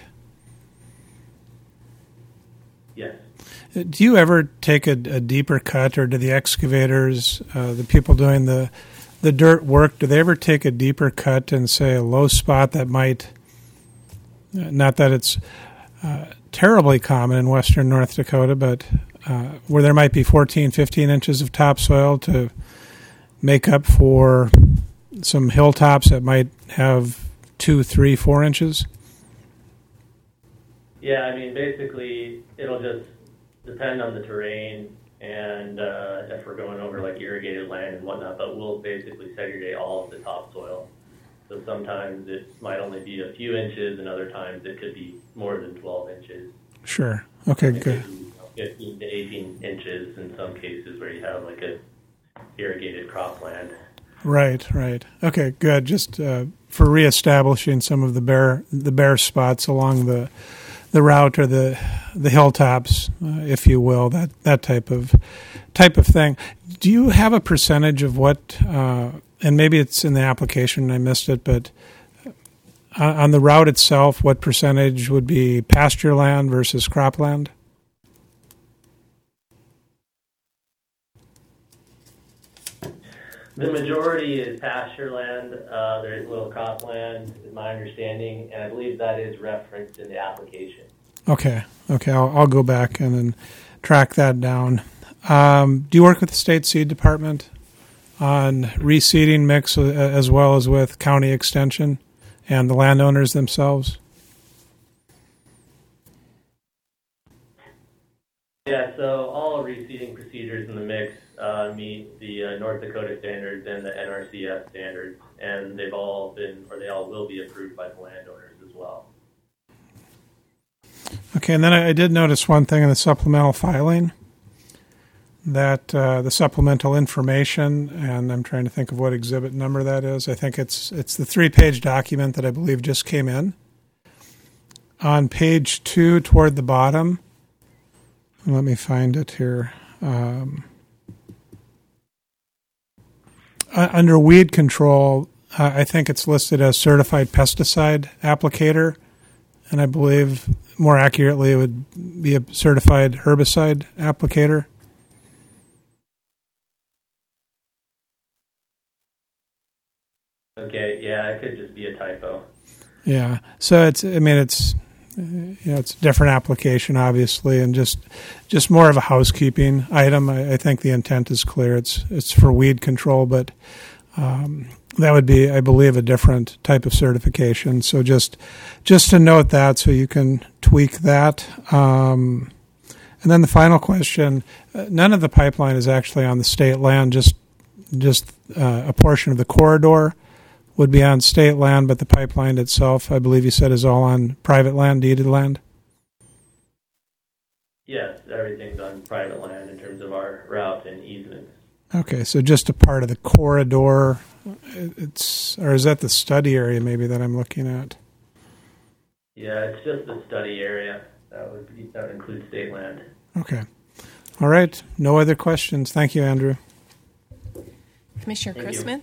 Yes. Do you ever take a, a deeper cut, or do the excavators, uh, the people doing the the dirt work, do they ever take a deeper cut and say a low spot that might, not that it's uh, terribly common in western North Dakota, but uh, where there might be fourteen, fifteen inches of topsoil to make up for some hilltops that might have two, three, four inches? Yeah, I mean, basically, it'll just depend on the terrain and uh, if we're going over like irrigated land and whatnot, but we'll basically segregate all of the topsoil. So sometimes it might only be a few inches, and other times it could be more than twelve inches. Sure. Okay, It good. could be fifteen to eighteen inches in some cases where you have like a irrigated cropland. Right, right. Okay, good. Just uh, for reestablishing some of the bare the bare spots along the the route or the the hilltops, uh, if you will, that that type of type of thing. Do you have a percentage of what? Uh, and maybe it's in the application, I missed it, but on the route itself, what percentage would be pasture land versus cropland? The majority is pasture land. Uh, there is little cropland, is my understanding, and I believe that is referenced in the application. Okay, okay, I'll, I'll go back and then track that down. Um, do you work with the state seed department on reseeding mix as well as with county extension and the landowners themselves? Yeah, so all reseeding procedures in the mix uh, meet the uh, North Dakota standards and the N R C S standards, and they've all been, or they all will be approved by the landowners as well. Okay, and then I, I did notice one thing in the supplemental filing, that uh, the supplemental information, and I'm trying to think of what exhibit number that is. I think it's it's the three-page document that I believe just came in. On page two, toward the bottom, let me find it here. Um, under weed control, uh, I think it's listed as certified pesticide applicator, and I believe more accurately it would be a certified herbicide applicator. Okay, yeah, it could just be a typo. Yeah, so it's, I mean, it's, you know, it's a different application, obviously, and just just more of a housekeeping item. I, I think the intent is clear. It's it's for weed control, but um, that would be, I believe, a different type of certification. So just just to note that, so you can tweak that. Um, and then the final question: uh, none of the pipeline is actually on the state land. Just just uh, a portion of the corridor would be on state land, but the pipeline itself, I believe you said, is all on private land, deeded land? Yes, everything's on private land in terms of our route and easements. Okay, so just a part of the corridor, it's, or is that the study area maybe that I'm looking at? Yeah, it's just the study area. That would be, that would include state land. Okay. All right. No other questions. Thank you, Andrew. Commissioner Thank Chrisman?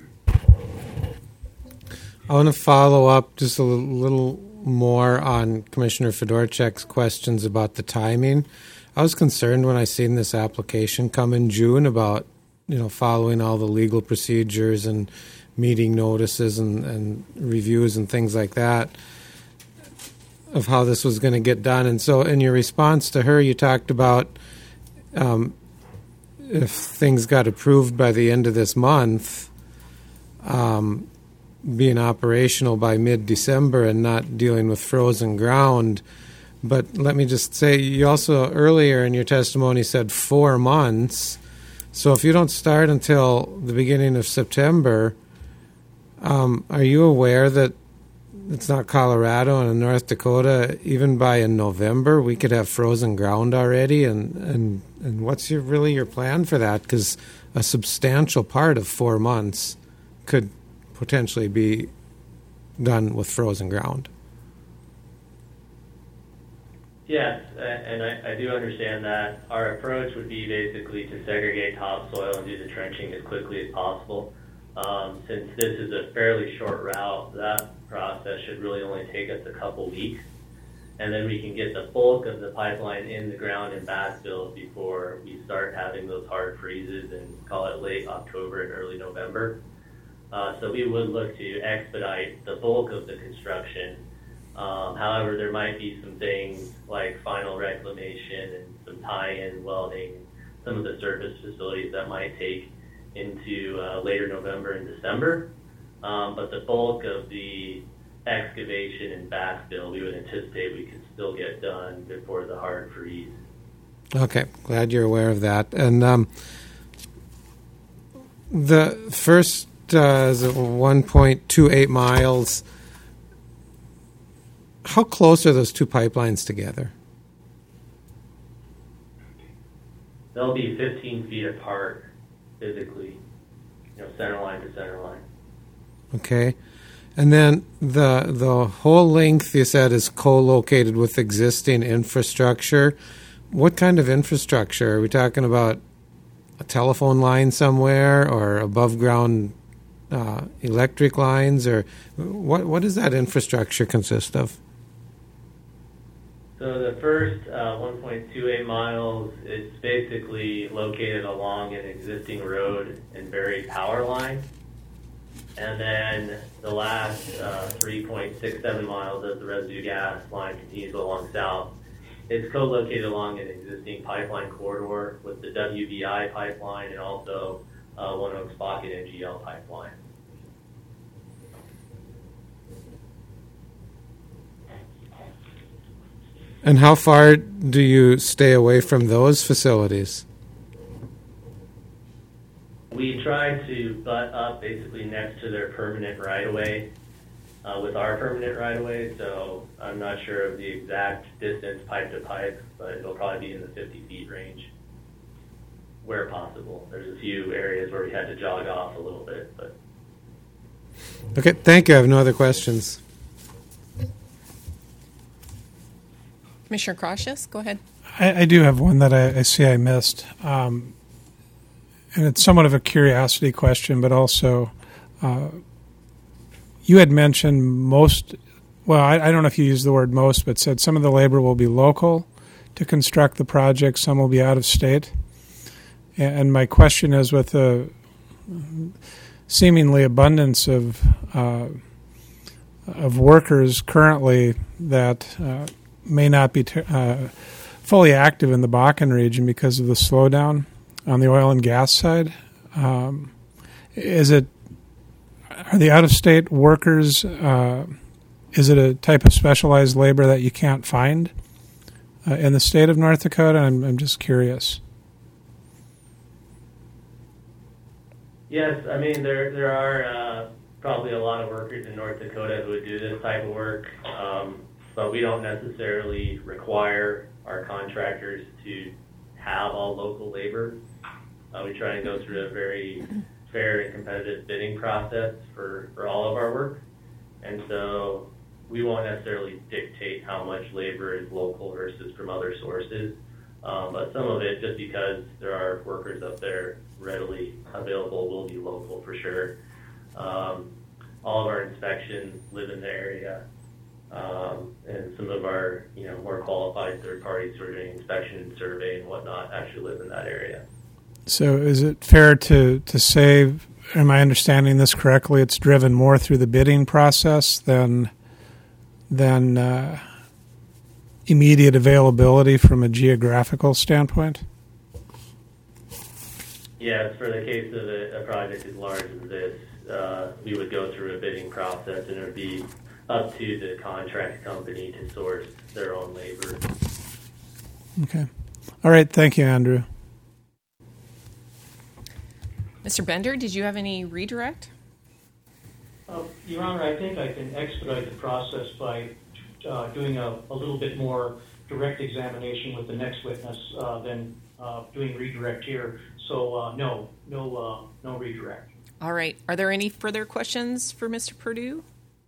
I want to follow up just a little, little more on Commissioner Fedorchak's questions about the timing. I was concerned when I seen this application come in June about, you know, following all the legal procedures and meeting notices and, and reviews and things like that of how this was going to get done. And so in your response to her, you talked about um, if things got approved by the end of this month, um, being operational by mid-December and not dealing with frozen ground. But let me just say, you also earlier in your testimony said four months. So if you don't start until the beginning of September, um, are you aware that it's not Colorado and North Dakota, even by in November, we could have frozen ground already? And, and, and what's your really your plan for that? Because a substantial part of four months could potentially be done with frozen ground. Yes, and I, I do understand that. Our approach would be basically to segregate topsoil and do the trenching as quickly as possible. Um, since this is a fairly short route, that process should really only take us a couple weeks. And then we can get the bulk of the pipeline in the ground in Bassville before we start having those hard freezes and call it late October and early November. Uh, so we would look to expedite the bulk of the construction. Um, however, there might be some things like final reclamation and some tie-in welding, some of the surface facilities that might take into uh, later November and December. Um, but the bulk of the excavation in Bassville, we would anticipate we could still get done before the hard freeze. Okay, glad you're aware of that. And um, the first uh, is one point two eight miles. How close are those two pipelines together? They'll be fifteen feet apart physically you know, center line to center line. Okay. And then the the whole length you said is co-located with existing infrastructure. What kind of infrastructure? Are we talking about a telephone line somewhere or above ground uh, electric lines, or what? What does that infrastructure consist of? So the first uh, one point two eight miles is basically located along an existing road and buried power line. And then the last uh, three point six seven miles of the residue gas line continues along south. It's co-located along an existing pipeline corridor with the W B I pipeline and also uh, One Oaks Bakken N G L pipeline. And how far do you stay away from those facilities? We try to butt up basically next to their permanent right-of-way uh, with our permanent right-of-way, so I'm not sure of the exact distance pipe to pipe, but it'll probably be in the fifty feet range where possible. There's a few areas where we had to jog off a little bit, but... Okay, thank you. I have no other questions. Commissioner Cautious, go ahead. I, I do have one that I, I see I missed. Um, and it's somewhat of a curiosity question, but also uh, you had mentioned most, well, I, I don't know if you used the word most, but said some of the labor will be local to construct the project, some will be out of state. And, and my question is, with the seemingly abundance of uh, of workers currently that uh, may not be t- uh, fully active in the Bakken region because of the slowdown on the oil and gas side, um, is it, are the out-of-state workers, uh, is it a type of specialized labor that you can't find uh, in the state of North Dakota? I'm, I'm just curious. Yes, I mean, there there are uh, probably a lot of workers in North Dakota who would do this type of work, um, but we don't necessarily require our contractors to have all local labor. Uh, we try and go through a very fair and competitive bidding process for, for all of our work, and so we won't necessarily dictate how much labor is local versus from other sources, um, but some of it, just because there are workers up there readily available, will be local for sure. Um, all of our inspections live in the area, um, and some of our, you know, more qualified third parties who are doing inspection and survey and whatnot actually live in that area. So is it fair to, to say, am I understanding this correctly, it's driven more through the bidding process than than uh, immediate availability from a geographical standpoint? Yes, for the case of a, a project as large as this, uh, we would go through a bidding process, and it would be up to the contract company to source their own labor. Okay. All right. Thank you, Andrew. Mister Bender, did you have any redirect? Uh, Your Honor, I think I can expedite the process by uh, doing a, a little bit more direct examination with the next witness uh, than uh, doing redirect here. So uh, no, no, uh, no redirect. All right. Are there any further questions for Mister Perdue?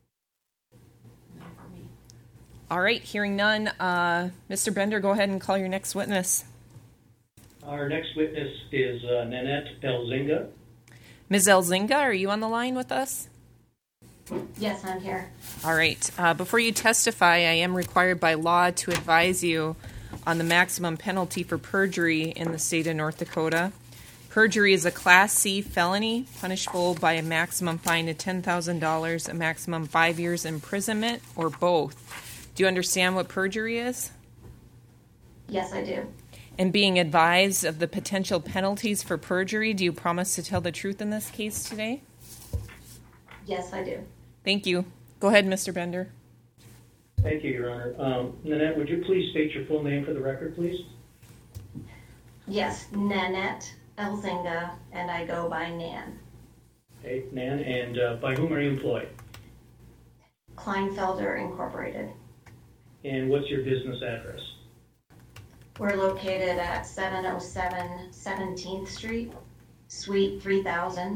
All right. Hearing none, uh, Mister Bender, go ahead and call your next witness. Our next witness is uh, Nanette Elzinga. Miz Elzinga, are you on the line with us? Yes, I'm here. All right. Uh, before you testify, I am required by law to advise you on the maximum penalty for perjury in the state of North Dakota. Perjury is a Class C felony, punishable by a maximum fine of ten thousand dollars, a maximum five years imprisonment, or both. Do you understand what perjury is? Yes, I do. And being advised of the potential penalties for perjury, do you promise to tell the truth in this case today? Yes, I do. Thank you. Go ahead, Mister Bender. Thank you, Your Honor. Um, Nanette, would you please state your full name for the record, please? Yes, Nanette Elzinga, and I go by Nan. Okay, Nan, and uh, by whom are you employed? Kleinfelder Incorporated. And what's your business address? We're located at seven oh seven seventeenth Street, Suite three thousand,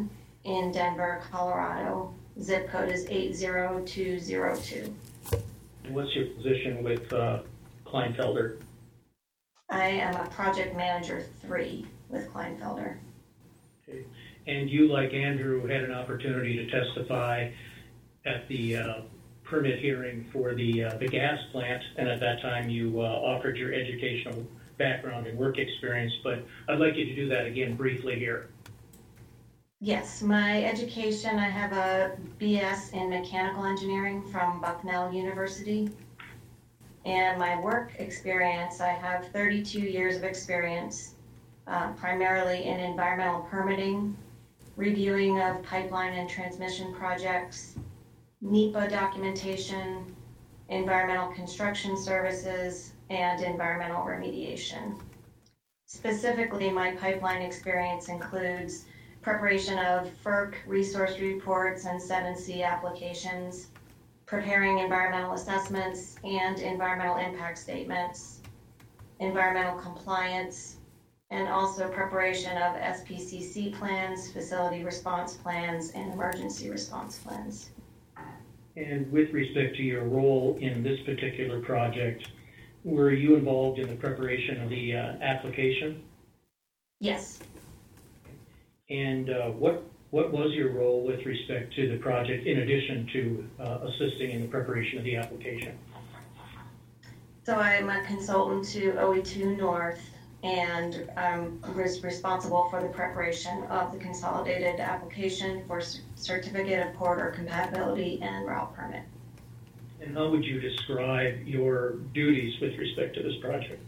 in Denver, Colorado. Zip code is eight zero two zero two. What's your position with uh, Kleinfelder? I am a project manager three with Kleinfelder. Okay. And you, like Andrew, had an opportunity to testify at the uh, permit hearing for the uh, the gas plant, and at that time you uh, offered your educational background and work experience, but I'd like you to do that again briefly here. Yes, my education, I have a B S in mechanical engineering from Bucknell University. And my work experience, I have thirty-two years of experience, uh, primarily in environmental permitting, reviewing of pipeline and transmission projects, NEPA documentation, environmental construction services, and environmental remediation. Specifically, my pipeline experience includes preparation of F E R C resource reports and seven C applications, preparing environmental assessments and environmental impact statements, environmental compliance, and also preparation of S P C C plans, facility response plans, and emergency response plans. And with respect to your role in this particular project, were you involved in the preparation of the uh, application? Yes. And uh, what what was your role with respect to the project in addition to uh, assisting in the preparation of the application? So I'm a consultant to O E two North, and I'm was responsible for the preparation of the consolidated application for certificate of corridor compatibility and route permit. And how would you describe your duties with respect to this project?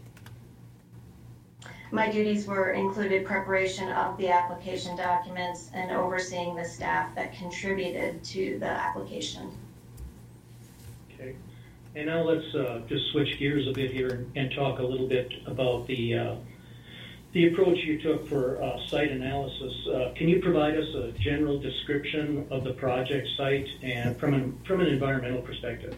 My duties were included preparation of the application documents and overseeing the staff that contributed to the application. Okay. And now let's uh, just switch gears a bit here and talk a little bit about the uh, the approach you took for uh, site analysis. Uh, can you provide us a general description of the project site and from an, from an environmental perspective?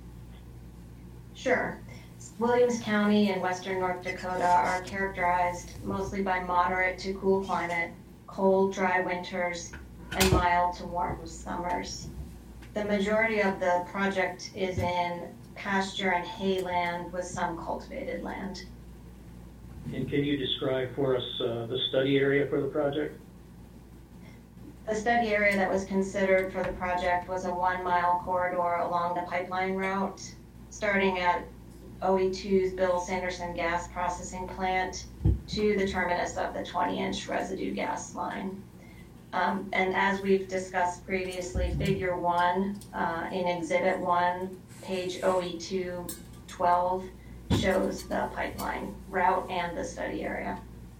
Sure. Williams County and western North Dakota are characterized mostly by moderate to cool climate, cold, dry winters, and mild to warm summers. The majority of the project is in pasture and hay land with some cultivated land. And can you describe for us uh, the study area for the project? The study area that was considered for the project was a one-mile corridor along the pipeline route, starting at O E two's Bill Sanderson gas processing plant to the terminus of the twenty-inch residue gas line. Um, and as we've discussed previously, figure one uh, in exhibit one, page O E two twelve, shows the pipeline route and the study area.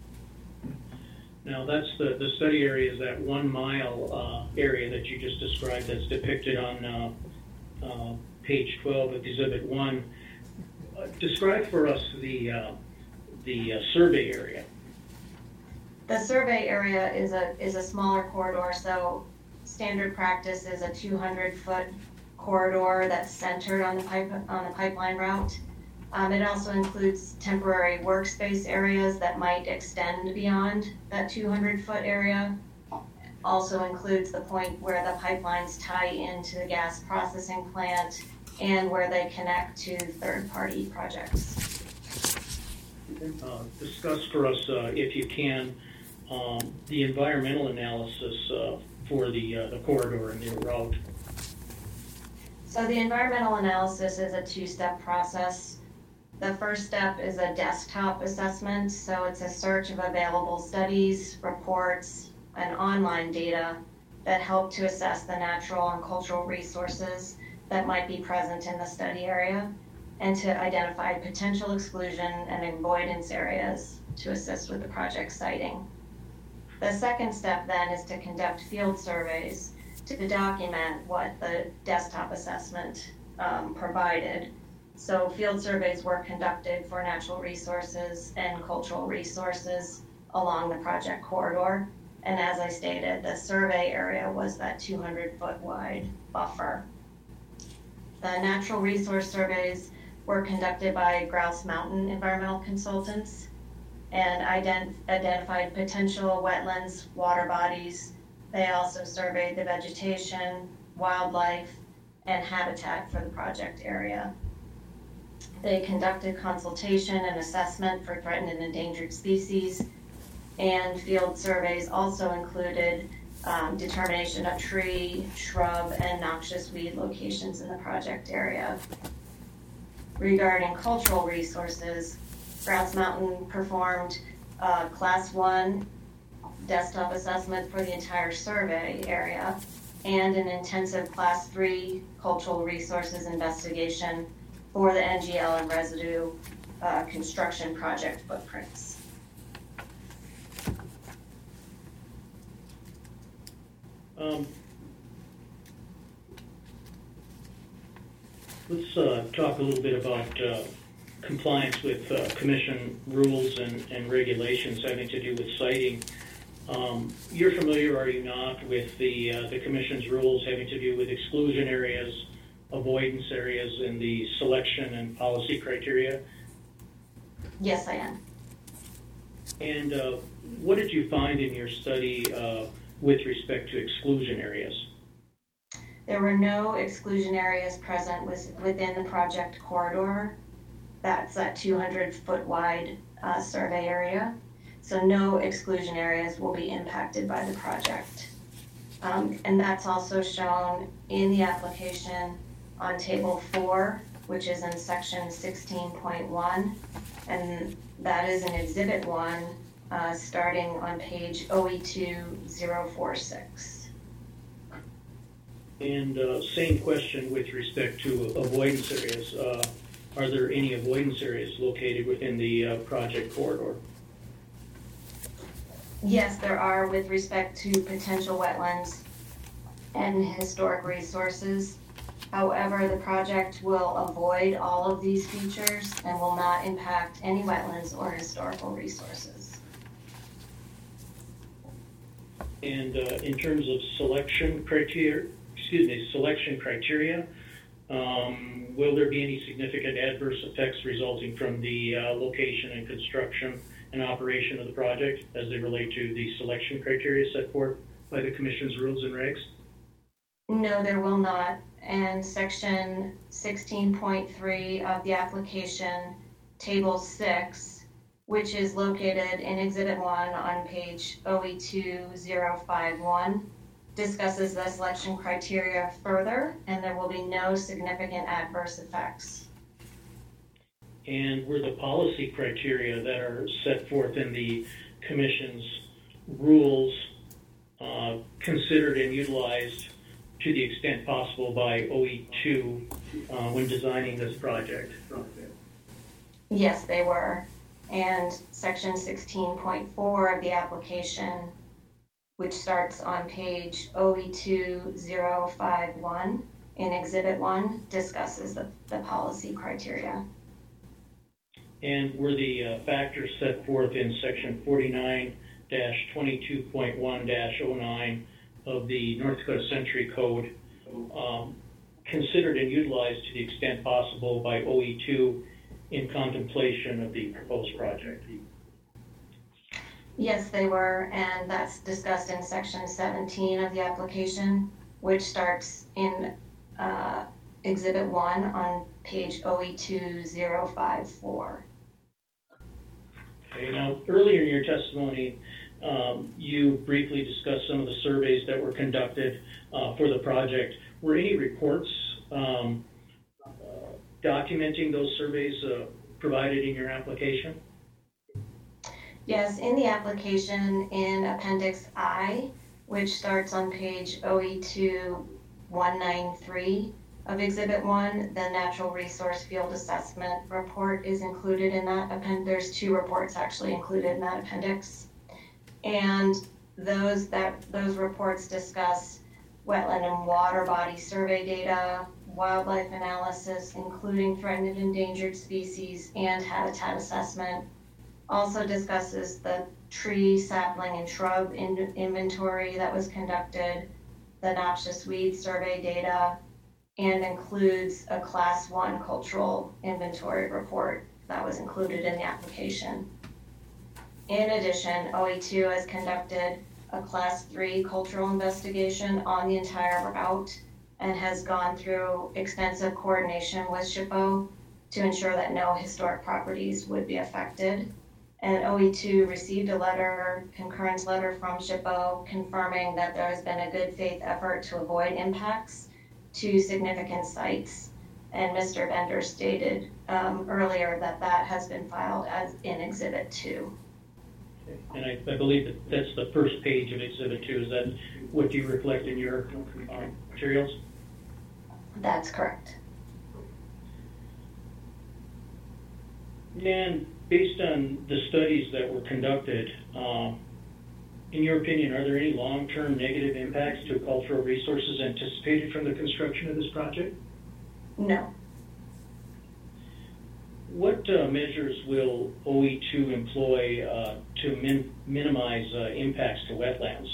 Now that's the, the study area is that one mile uh, area that you just described that's depicted on uh, uh, page twelve of exhibit one. Uh, describe for us the, uh, the uh, survey area. The survey area is a is a smaller corridor, so standard practice is a two hundred foot corridor that's centered on the pipe on the pipeline route. Um, it also includes temporary workspace areas that might extend beyond that two hundred foot area. Also includes the point where the pipelines tie into the gas processing plant and where they connect to third-party projects. Uh, discuss for us, uh, if you can, um, the environmental analysis uh, for the, uh, the corridor and the route. So the environmental analysis is a two-step process. The first step is a desktop assessment, so it's a search of available studies, reports, and online data that help to assess the natural and cultural resources that might be present in the study area and to identify potential exclusion and avoidance areas to assist with the project siting. The second step then is to conduct field surveys to document what the desktop assessment um, provided. So field surveys were conducted for natural resources and cultural resources along the project corridor. And as I stated, the survey area was that two hundred foot wide buffer. The natural resource surveys were conducted by Grouse Mountain environmental consultants and ident- identified potential wetlands, water bodies, They also surveyed the vegetation, wildlife, and habitat for the project area. They conducted consultation and assessment for threatened and endangered species, and field surveys also included um, determination of tree, shrub, and noxious weed locations in the project area. Regarding cultural resources, Grouse Mountain performed a class one desktop assessment for the entire survey area and an intensive class three cultural resources investigation for the N G L and residue uh, construction project footprints. Um, let's uh, talk a little bit about uh, compliance with uh, commission rules and, and regulations having to do with siting. Um, you're familiar, are you not, with the uh, the commission's rules having to do with exclusion areas, avoidance areas, and the selection and policy criteria? Yes, I am. And uh, what did you find in your study uh, with respect to exclusion areas? There were no exclusion areas present with, within the project corridor. That's that two hundred foot wide uh, survey area. So no exclusion areas will be impacted by the project. Um, and that's also shown in the application on table four, which is in section sixteen point one. And that is in exhibit one, uh, starting on page O E two zero four six. And uh, same question with respect to avoidance areas. Uh, are there any avoidance areas located within the uh, project corridor? Yes, there are with respect to potential wetlands and historic resources. However, the project will avoid all of these features and will not impact any wetlands or historical resources. And uh, in terms of selection criteria, excuse me, selection criteria, um, will there be any significant adverse effects resulting from the uh, location and construction and operation of the project as they relate to the selection criteria set forth by the Commission's rules and regs? No, there will not. And section sixteen point three of the application, table six, which is located in exhibit one on page O E two zero five one, discusses the selection criteria further, and there will be no significant adverse effects. And were the policy criteria that are set forth in the Commission's rules uh, considered and utilized to the extent possible by O E two uh, when designing this project? Yes, they were. And section sixteen point four of the application, which starts on page O E two zero five one in exhibit one, discusses the, the policy criteria. And were the uh, factors set forth in section forty-nine dash twenty-two point one dash oh nine of the North Dakota Century Code um, considered and utilized to the extent possible by O E two in contemplation of the proposed project? Yes, they were, and that's discussed in section seventeen of the application, which starts in uh, exhibit one on page O E two zero five four. Okay, now, earlier in your testimony, um, you briefly discussed some of the surveys that were conducted uh, for the project. Were any reports um, uh, documenting those surveys uh, provided in your application? Yes, in the application in Appendix I, which starts on page O E two one nine three of Exhibit one, the Natural Resource Field Assessment report is included in that appendix. There's two reports actually included in that appendix. And those that those reports discuss wetland and water body survey data, wildlife analysis, including threatened and endangered species, and habitat assessment. Also discusses the tree, sapling, and shrub in inventory that was conducted, the noxious weed survey data, and includes a class one cultural inventory report that was included in the application. In addition, O E two has conducted a class three cultural investigation on the entire route and has gone through extensive coordination with SHPO to ensure that no historic properties would be affected. And O E two received a letter, concurrence letter from SHPO confirming that there has been a good faith effort to avoid impacts to significant sites. And Mister Bender stated um, earlier that that has been filed as in Exhibit two. Okay. And I, I believe that that's the first page of Exhibit two. Is that what you reflect in your um, materials? That's correct. Dan, based on the studies that were conducted, um, in your opinion, are there any long-term negative impacts to cultural resources anticipated from the construction of this project? No. What uh, measures will O E two employ uh, to min- minimize uh, impacts to wetlands?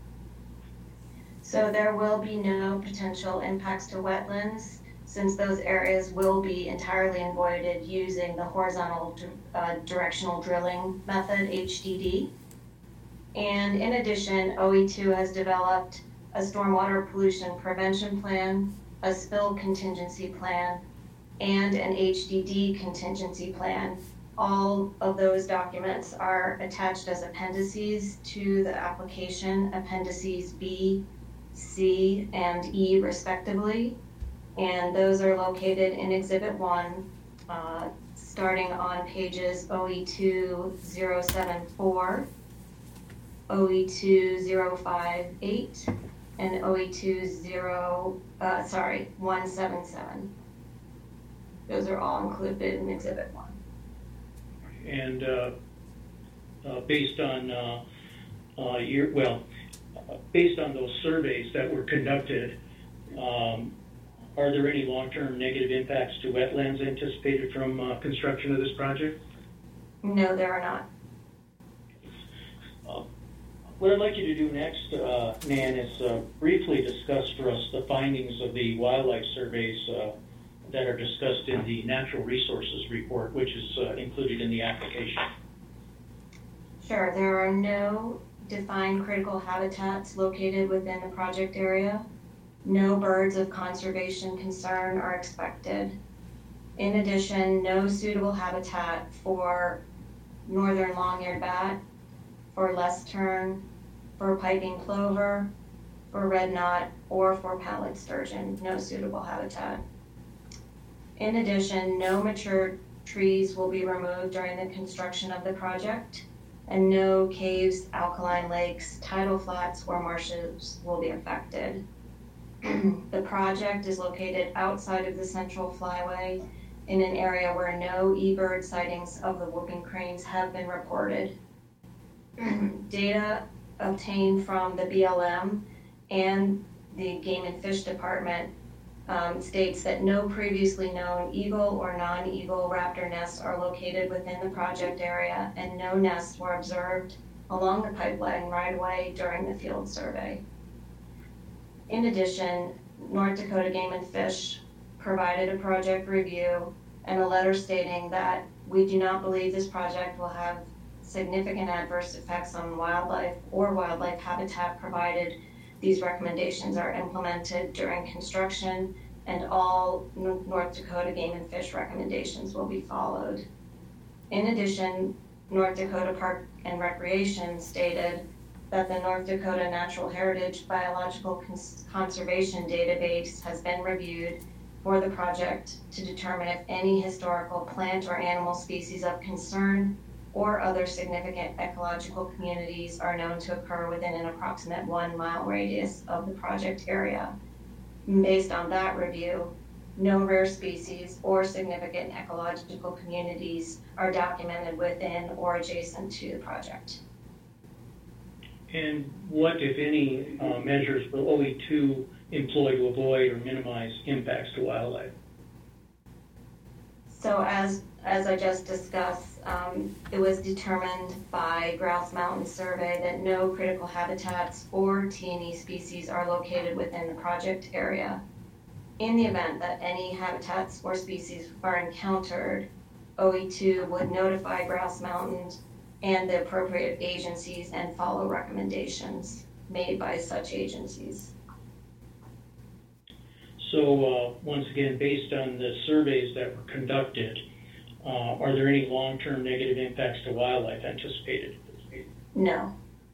So there will be no potential impacts to wetlands, since those areas will be entirely avoided using the horizontal uh, directional drilling method, H D D. And in addition, O E two has developed a stormwater pollution prevention plan, a spill contingency plan, and an H D D contingency plan. All of those documents are attached as appendices to the application, appendices B, C, and E respectively. And those are located in Exhibit one, uh, starting on pages O E two zero seven four, O E two zero five eight, and O E two zero, uh, sorry, one seven seven. Those are all included in Exhibit one. And uh, uh, based on uh, uh, your, well, uh, based on those surveys that were conducted, um, are there any long-term negative impacts to wetlands anticipated from uh, construction of this project? No, there are not. Uh, what I'd like you to do next, uh, Nan, is uh, briefly discuss for us the findings of the wildlife surveys uh, that are discussed in the Natural Resources Report, which is uh, included in the application. Sure, there are no defined critical habitats located within the project area. No birds of conservation concern are expected. In addition, no suitable habitat for northern long-eared bat, for less-tern, for piping plover, for red knot, or for pallid sturgeon. No suitable habitat. In addition, no mature trees will be removed during the construction of the project, and no caves, alkaline lakes, tidal flats, or marshes will be affected. The project is located outside of the central flyway in an area where no eBird sightings of the whooping cranes have been reported. Data obtained from the B L M and the Game and Fish Department um, states that no previously known eagle or non-eagle raptor nests are located within the project area, and no nests were observed along the pipeline right-of-way during the field survey. In addition, North Dakota Game and Fish provided a project review and a letter stating that we do not believe this project will have significant adverse effects on wildlife or wildlife habitat provided these recommendations are implemented during construction, and all North Dakota Game and Fish recommendations will be followed. In addition, North Dakota Park and Recreation stated that the North Dakota Natural Heritage Biological Cons- Conservation Database has been reviewed for the project to determine if any historical plant or animal species of concern or other significant ecological communities are known to occur within an approximate one mile radius of the project area. Based on that review, no rare species or significant ecological communities are documented within or adjacent to the project. And what, if any, uh, measures will O E two employ to avoid or minimize impacts to wildlife? So as as I just discussed, um, it was determined by Grouse Mountain Survey that no critical habitats or T and E species are located within the project area. In the event that any habitats or species are encountered, O E two would notify Grouse Mountain and the appropriate agencies and follow recommendations made by such agencies. So uh, once again, based on the surveys that were conducted, uh, are there any long-term negative impacts to wildlife anticipated? No.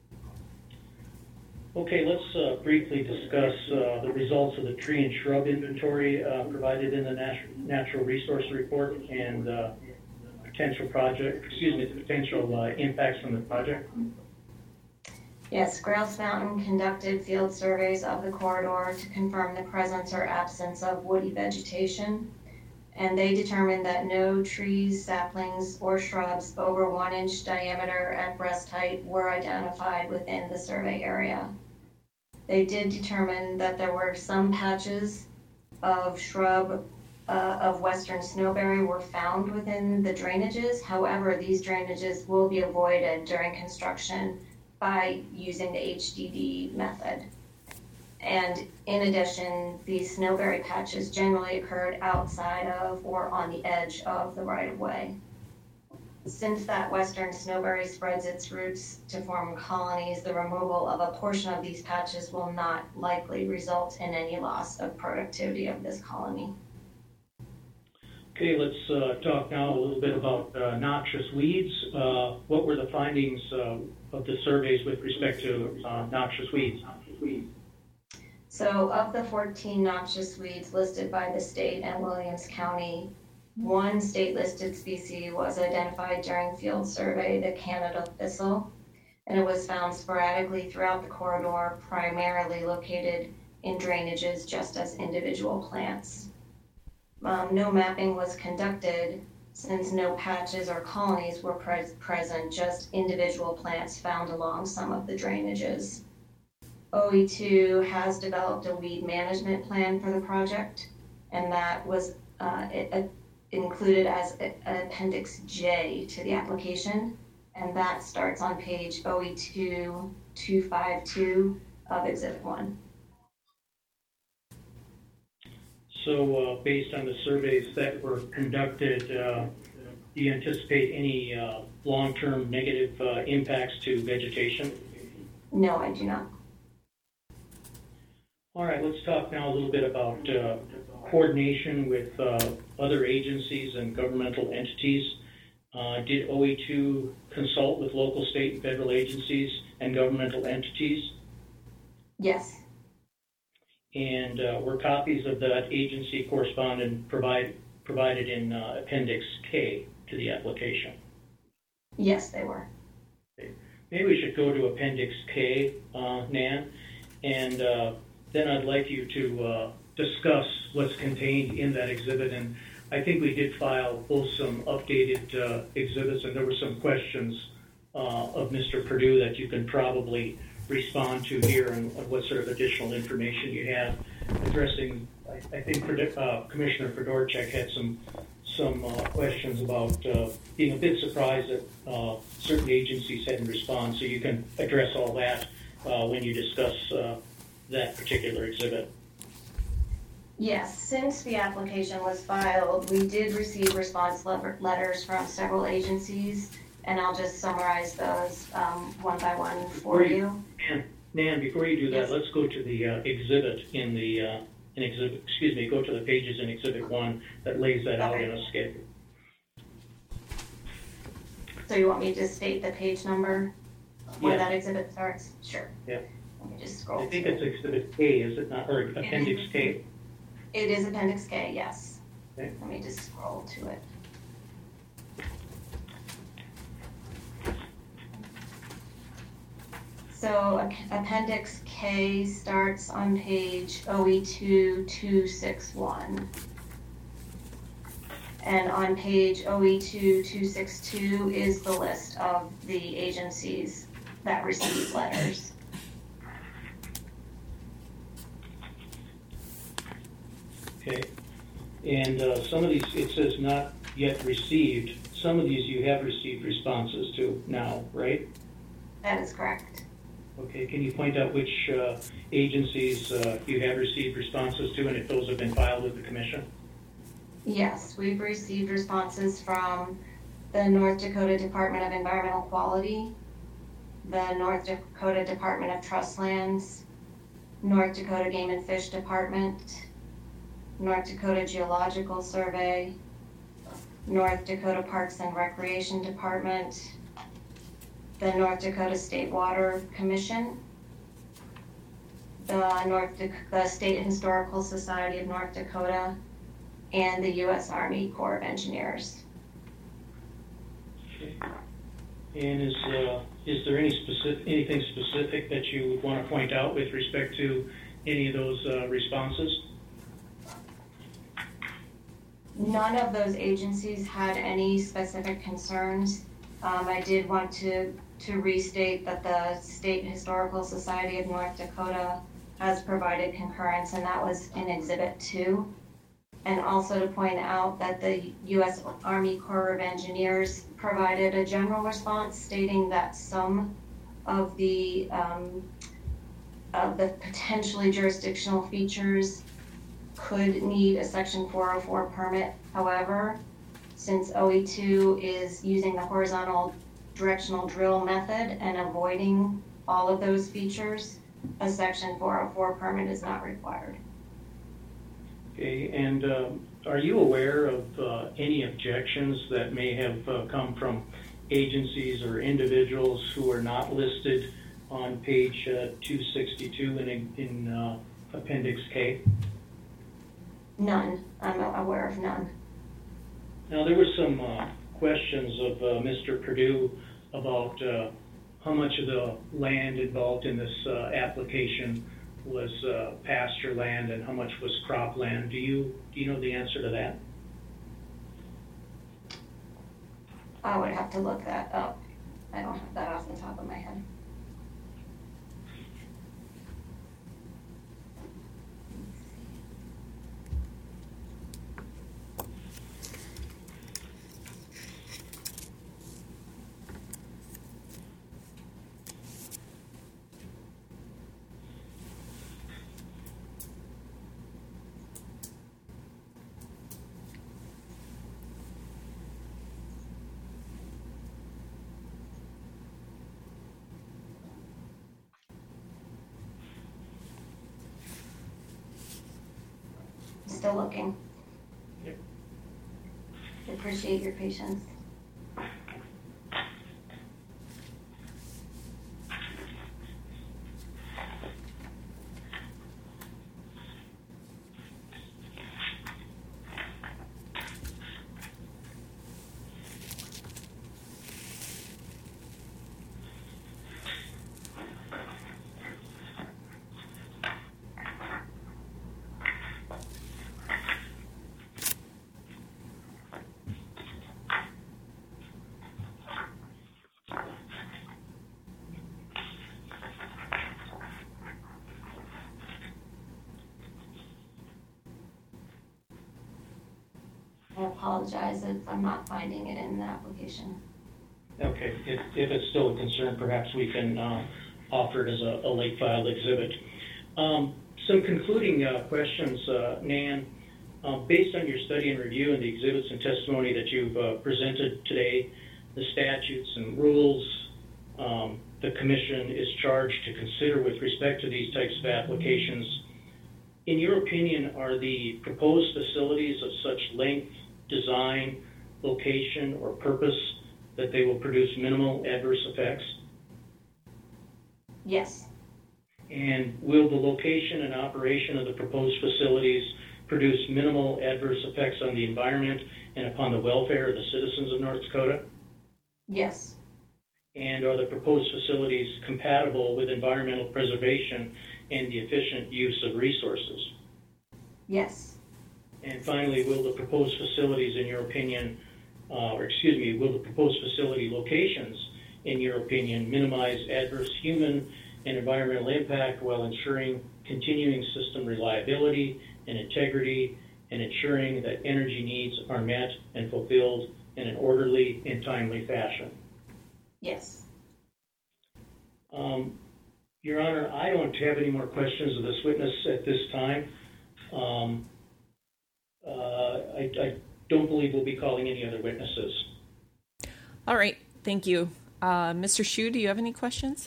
Okay, let's uh, briefly discuss uh, the results of the tree and shrub inventory uh, provided in the nat- natural resource report and uh, potential project, excuse me, the potential uh, impacts from the project. Yes, Grouse Mountain conducted field surveys of the corridor to confirm the presence or absence of woody vegetation, and they determined that no trees, saplings, or shrubs over one inch diameter at breast height were identified within the survey area. They did determine that there were some patches of shrub uh, of western snowberry were found within the drainages. However, these drainages will be avoided during construction by using the H D D method. And in addition, these snowberry patches generally occurred outside of or on the edge of the right-of-way. Since that western snowberry spreads its roots to form colonies, the removal of a portion of these patches will not likely result in any loss of productivity of this colony. Okay, let's uh, talk now a little bit about uh, noxious weeds. Uh, what were the findings uh, of the surveys with respect to uh, noxious weeds? So of the fourteen noxious weeds listed by the state and Williams County, one state-listed species was identified during field survey, the Canada thistle, and it was found sporadically throughout the corridor, primarily located in drainages just as individual plants. Um, no mapping was conducted since no patches or colonies were pre- present, just individual plants found along some of the drainages. O E two has developed a weed management plan for the project, and that was uh, it, it included as a, Appendix J to the application, and that starts on page O E two two fifty-two of Exhibit one. So uh, based on the surveys that were conducted, uh, do you anticipate any uh, long-term negative uh, impacts to vegetation? No, I do not. All right, let's talk now a little bit about uh, coordination with uh, other agencies and governmental entities. Uh, did O E two consult with local, state, and federal agencies and governmental entities? Yes. And uh, were copies of that agency correspondence provide, provided in uh, Appendix K to the application? Yes, they were. Okay. Maybe we should go to Appendix K, uh, Nan, and uh, then I'd like you to uh, discuss what's contained in that exhibit. And I think we did file both some updated uh, exhibits, and there were some questions uh, of Mister Perdue that you can probably respond to here, and what sort of additional information you have addressing. I, I think uh, Commissioner Fedorchak had some some uh, questions about uh, being a bit surprised that uh, certain agencies hadn't responded. So you can address all that uh, when you discuss uh, that particular exhibit. Yes, since the application was filed, we did receive response le- letters from several agencies, and I'll just summarize those um, one by one for you. you. Nan, Nan, before you do that, Yes. let's go to the uh, exhibit in the uh, in exhibit. Excuse me, go to the pages in Exhibit One that lays that out Okay. in a schedule. So you want me to just state the page number where Yeah. that exhibit starts? Sure. Yeah. Let me just scroll. I think to it's it. Exhibit K, is it not, or Appendix K? It is Appendix K, yes. Okay. Let me just scroll to it. So Appendix K starts on page O E two two sixty-one. And on page O E two two sixty-two is the list of the agencies that received letters. Okay. And uh, some of these, it says not yet received. Some of these you have received responses to now, right? That is correct. Okay, can you point out which uh, agencies uh, you have received responses to, and if those have been filed with the commission? Yes, we've received responses from the North Dakota Department of Environmental Quality, the North Dakota Department of Trust Lands, North Dakota Game and Fish Department, North Dakota Geological Survey, North Dakota Parks and Recreation Department, the North Dakota State Water Commission, the North Dak- the State Historical Society of North Dakota, and the U S Army Corps of Engineers. Okay. And is uh, is there any specific anything specific that you would want to point out with respect to any of those uh, responses? None of those agencies had any specific concerns. Um, I did want to, to restate that the State Historical Society of North Dakota has provided concurrence, and that was in Exhibit two. And also to point out that the U S Army Corps of Engineers provided a general response stating that some of the, um, of the potentially jurisdictional features could need a Section four oh four permit. However, since O E two is using the horizontal directional drill method and avoiding all of those features, a Section four oh four permit is not required. Okay, and um, are you aware of uh, any objections that may have uh, come from agencies or individuals who are not listed on page uh, two sixty-two in, in uh, Appendix K? None. I'm aware of none. Now, there were some uh, questions of uh, Mister Perdue about uh, how much of the land involved in this uh, application was uh, pasture land and how much was cropland. Do you do you know the answer to that? I would have to look that up. I don't have that off the top of my head. Still looking. Yep. I appreciate your patience. I apologize if I'm not finding it in the application. Okay, if, if it's still a concern, perhaps we can uh, offer it as a, a late filed exhibit. Um, some concluding uh, questions, uh, Nan. Uh, based on your study and review and the exhibits and testimony that you've uh, presented today, the statutes and rules um, the Commission is charged to consider with respect to these types of applications, in your opinion, are the proposed facilities of such length, design, location, or purpose that they will produce minimal adverse effects? Yes. And will the location and operation of the proposed facilities produce minimal adverse effects on the environment and upon the welfare of the citizens of North Dakota? Yes. And are the proposed facilities compatible with environmental preservation and the efficient use of resources? Yes. And finally, will the proposed facilities, in your opinion, uh, or excuse me, will the proposed facility locations, in your opinion, minimize adverse human and environmental impact while ensuring continuing system reliability and integrity and ensuring that energy needs are met and fulfilled in an orderly and timely fashion? Yes. Um, Your Honor, I don't have any more questions of this witness at this time. Um, uh, I, I don't believe we'll be calling any other witnesses. All right, thank you. Uh, Mister Shu, do you have any questions?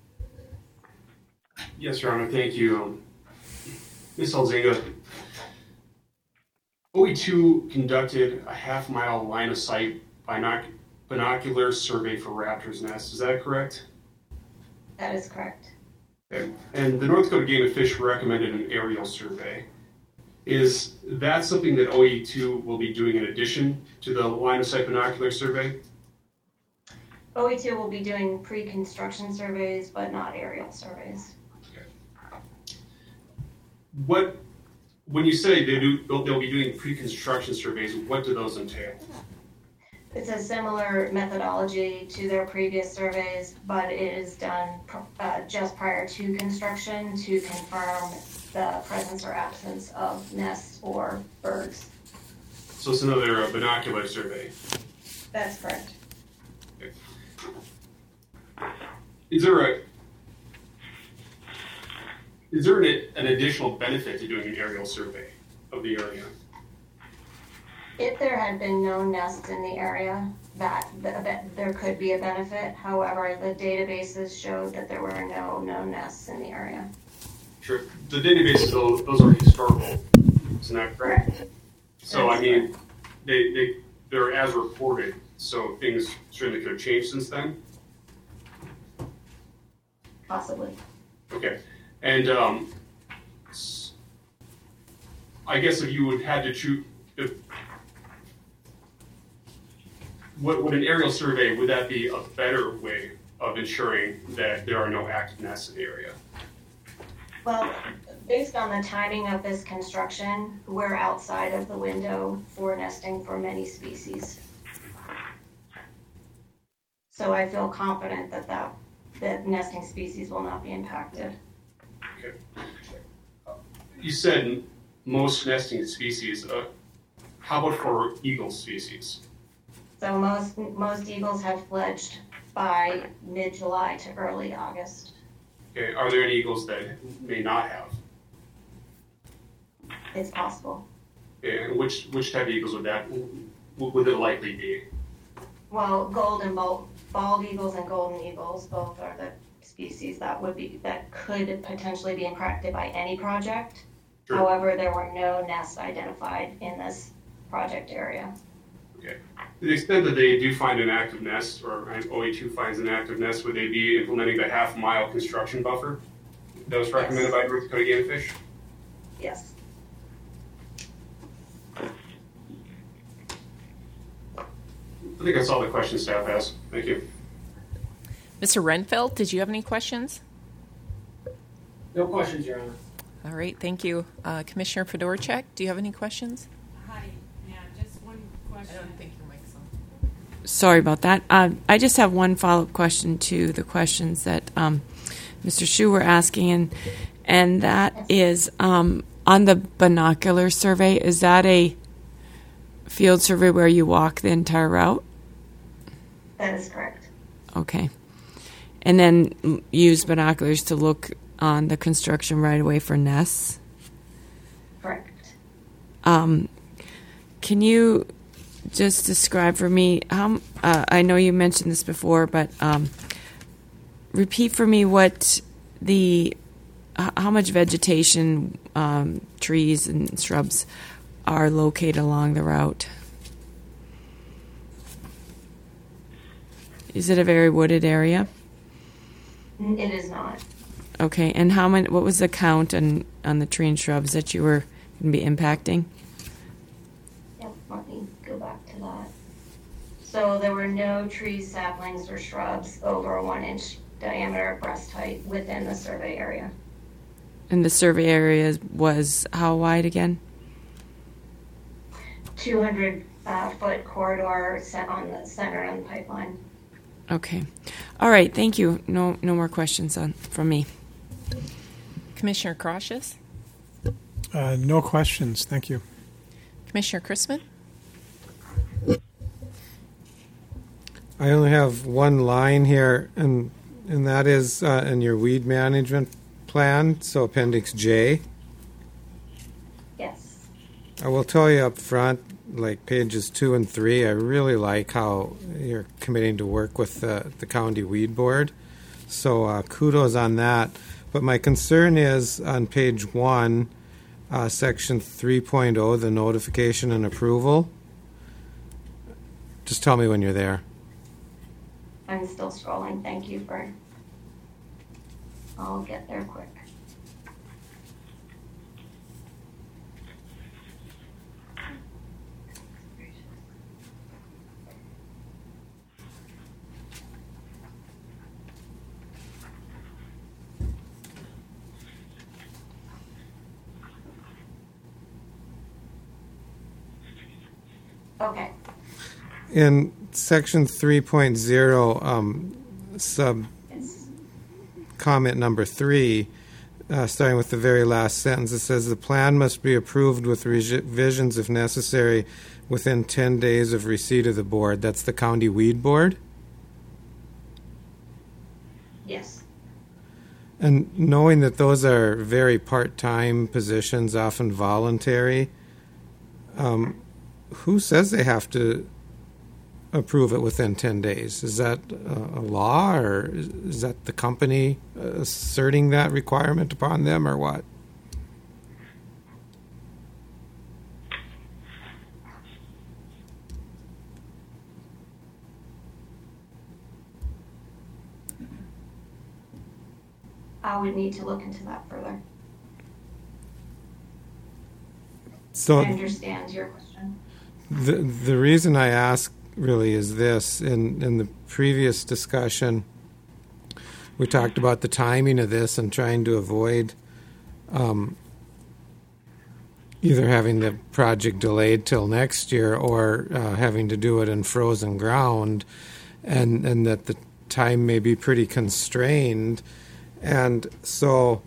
Yes, Your Honor, thank you. Miz Elzinga, O E two conducted a half-mile line-of-sight binoc- binocular survey for Raptor's Nest. Is that correct? That is correct. Okay. And the North Dakota Game and Fish recommended an aerial survey. Is that something that O E two will be doing in addition to the line-of-sight binocular survey? O E two will be doing pre-construction surveys, but not aerial surveys. What, when you say they do, they'll, they'll be doing pre-construction surveys, what do those entail? It's a similar methodology to their previous surveys, but it is done uh, just prior to construction to confirm the presence or absence of nests or birds. So it's another uh, binocular survey. That's correct. Okay. Is there a Is there an, an additional benefit to doing an aerial survey of the area? If there had been no nests in the area, that, that there could be a benefit. However, the databases showed that there were no no nests in the area. Sure. The databases, those, those are historical. Isn't that correct? Correct. So, That's I mean, correct. they, they, they're as reported, so things certainly could have changed since then? Possibly. Okay. And um, I guess if you would had to choose, if what would an aerial survey, would that be a better way of ensuring that there are no active nests in the area? Well, based on the timing of this construction, we're outside of the window for nesting for many species. So I feel confident that that, that nesting species will not be impacted. Okay. You said most nesting species. Uh, how about for eagle species? So most most eagles have fledged by mid-July to early August. Okay. Are there any eagles that may not have? It's possible. Okay. And which which type of eagles would that would it likely be? Well, golden bald, bald eagles and golden eagles both are the species that would be that could potentially be impacted by any project. Sure. However, there were no nests identified in this project area. Okay. To the extent that they do find an active nest, or O E two finds an active nest, would they be implementing the half-mile construction buffer that was recommended Yes. by North Dakota Game and Fish? Yes. I think that's all the questions staff has. Thank you. Mister Renfeld, did you have any questions? No questions, Your Honor. All right, thank you. Uh, Commissioner Fedorchak, do you have any questions? Hi, yeah, just one question. think your mic's on. Sorry about that. Uh, I just have one follow-up question to the questions that um, Mister Shu were asking, and and that is um, on the binocular survey. Is that a field survey where you walk the entire route? That is correct. Okay, and then use binoculars to look on the construction right away for nests. Correct. Um, can you just describe for me how? Uh, I know you mentioned this before, but um, repeat for me what the h- how much vegetation, um, trees and shrubs are located along the route. Is it a very wooded area? It is not. Okay, and how many? What was the count on on the tree and shrubs that you were going to be impacting? Yep, let me go back to that. So there were no trees, saplings, or shrubs over a one-inch diameter breast height within the survey area. And the survey area was how wide again? two hundred uh, foot corridor set on the center on the pipeline. Okay, all right. Thank you. No, no more questions on from me. Commissioner Cautious? Uh, no questions. Thank you. Commissioner Chrisman? I only have one line here, and and that is uh, in your weed management plan, so Appendix J. Yes. I will tell you up front, like pages two and three, I really like how you're committing to work with the, the county weed board. So uh, kudos on that. But my concern is on page one, uh, section three point oh, the notification and approval. Just tell me when you're there. I'm still scrolling. Thank you for. I'll get there quick. Okay. In section three point oh, um, sub It's, comment number three, uh, starting with the very last sentence, it says the plan must be approved with revisions if necessary within ten days of receipt of the board. That's the county weed board. yes. And knowing that those are very part-time positions, often voluntary, um, who says they have to approve it within ten days? Is that a, a law, or is, is that the company asserting that requirement upon them, or what? I would need to look into that further. So I understand your question. the the reason I ask really is this: in in the previous discussion, we talked about the timing of this and trying to avoid um, either having the project delayed till next year or uh, having to do it in frozen ground, and and that the time may be pretty constrained. And so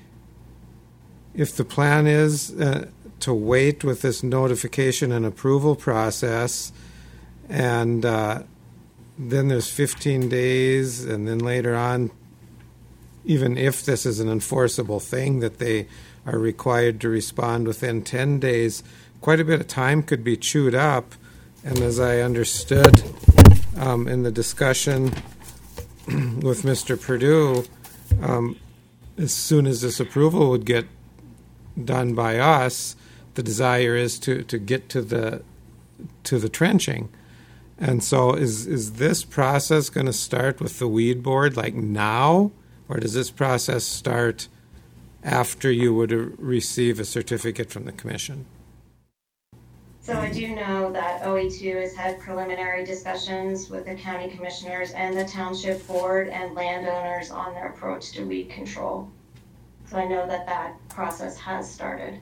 if the plan is uh, to wait with this notification and approval process, and uh, then there's fifteen days, and then later on, even if this is an enforceable thing, that they are required to respond within ten days, quite a bit of time could be chewed up. And as I understood um, in the discussion with Mister Perdue, um, as soon as this approval would get done by us, the desire is to, to get to the to the trenching. And so is is this process going to start with the weed board like now, or does this process start after you would receive a certificate from the commission? So I do know that O E two has had preliminary discussions with the county commissioners and the township board and landowners on their approach to weed control. So I know that that process has started.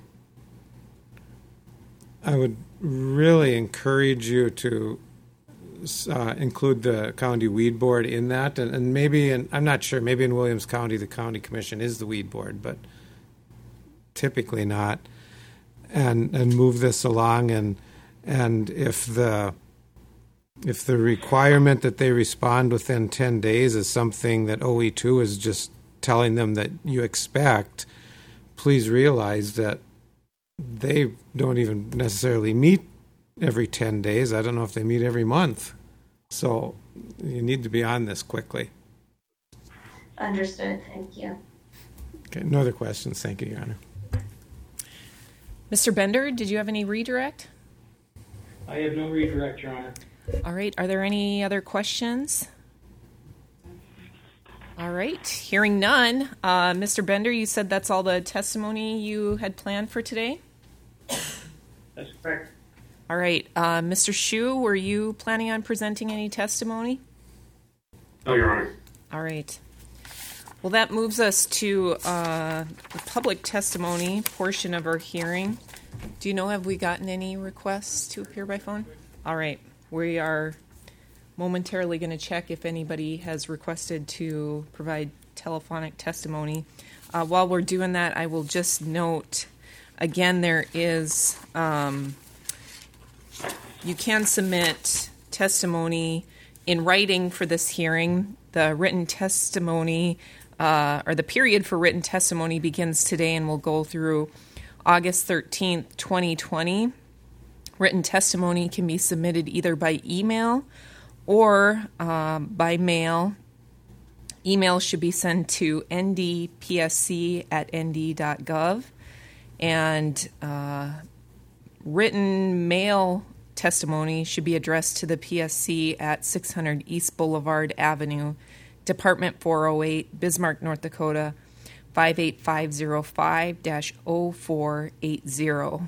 I would really encourage you to uh, include the county weed board in that, and, and maybe in, I'm not sure, maybe in Williams County the county commission is the weed board, but typically not. And and move this along, and and if the if the requirement that they respond within ten days is something that O E two is just telling them that you expect, please realize that they don't even necessarily meet every ten days. I don't know if they meet every month. So you need to be on this quickly. Understood. Thank you. Okay, no other questions. Thank you, Your Honor. Mister Bender, did you have any redirect? I have no redirect, Your Honor. All right. Are there any other questions? All right. Hearing none. Uh, Mister Bender, you said that's all the testimony you had planned for today? That's correct. All right. Uh, Mister Shu, were you planning on presenting any testimony? No, Your Honor. All right. Well, that moves us to uh, the public testimony portion of our hearing. Do you know, have we gotten any requests to appear by phone? All right. We are momentarily going to check if anybody has requested to provide telephonic testimony. Uh, while we're doing that, I will just note, again, there is, um, you can submit testimony in writing for this hearing. The written testimony Uh, or the period for written testimony begins today and will go through August thirteenth, twenty twenty. Written testimony can be submitted either by email or uh, by mail. Email should be sent to n d p s c at n d dot gov, and uh, written mail testimony should be addressed to the P S C at six hundred East Boulevard Avenue, Department four oh eight, Bismarck, North Dakota, five eight five zero five dash oh four eight zero.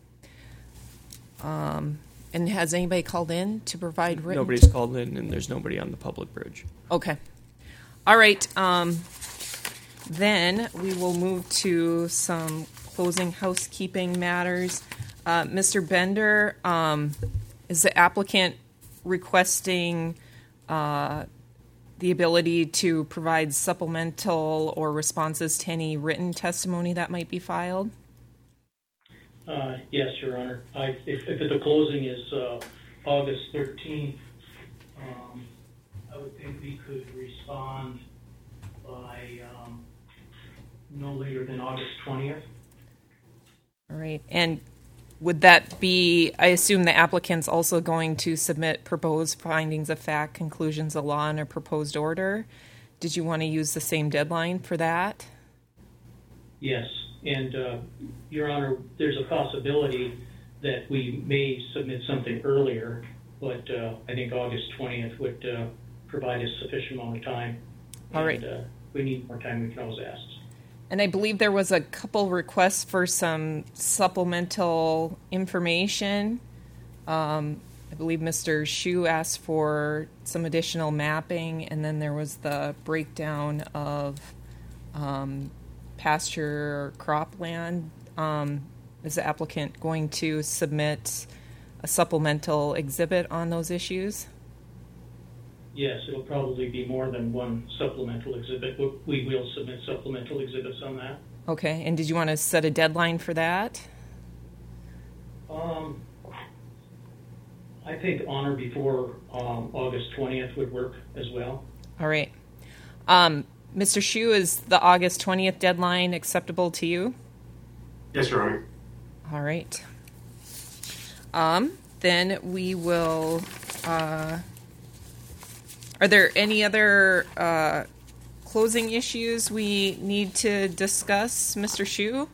Um, and has anybody called in to provide written? Nobody's called in, and there's nobody on the public bridge. Okay. All right. Um, then we will move to some closing housekeeping matters. Uh, Mister Bender, um, is the applicant requesting uh, the ability to provide supplemental or responses to any written testimony that might be filed? Uh, yes, Your Honor. I, if, if the closing is uh, August thirteenth, um, I would think we could respond by um, no later than August twentieth. All right. And would that be, I assume the applicant's also going to submit proposed findings of fact, conclusions of law, and a proposed order. Did you want to use the same deadline for that? Yes. And, uh, Your Honor, there's a possibility that we may submit something earlier, but uh, I think August twentieth would uh, provide us sufficient amount of time. All right. And, uh, we need more time, we can always ask. And I believe there was a couple requests for some supplemental information. Um, I believe Mister Shu asked for some additional mapping, and then there was the breakdown of um, pasture or cropland. Um, is the applicant going to submit a supplemental exhibit on those issues? Yes, it'll probably be more than one supplemental exhibit. We will submit supplemental exhibits on that. Okay, and did you want to set a deadline for that? Um, I think on or before um, August twentieth would work as well. All right. Um, Mister Shu, is the August twentieth deadline acceptable to you? Yes, Your Honor. All right. Um, then we will... Uh, Are there any other uh, closing issues we need to discuss, Mister Shu?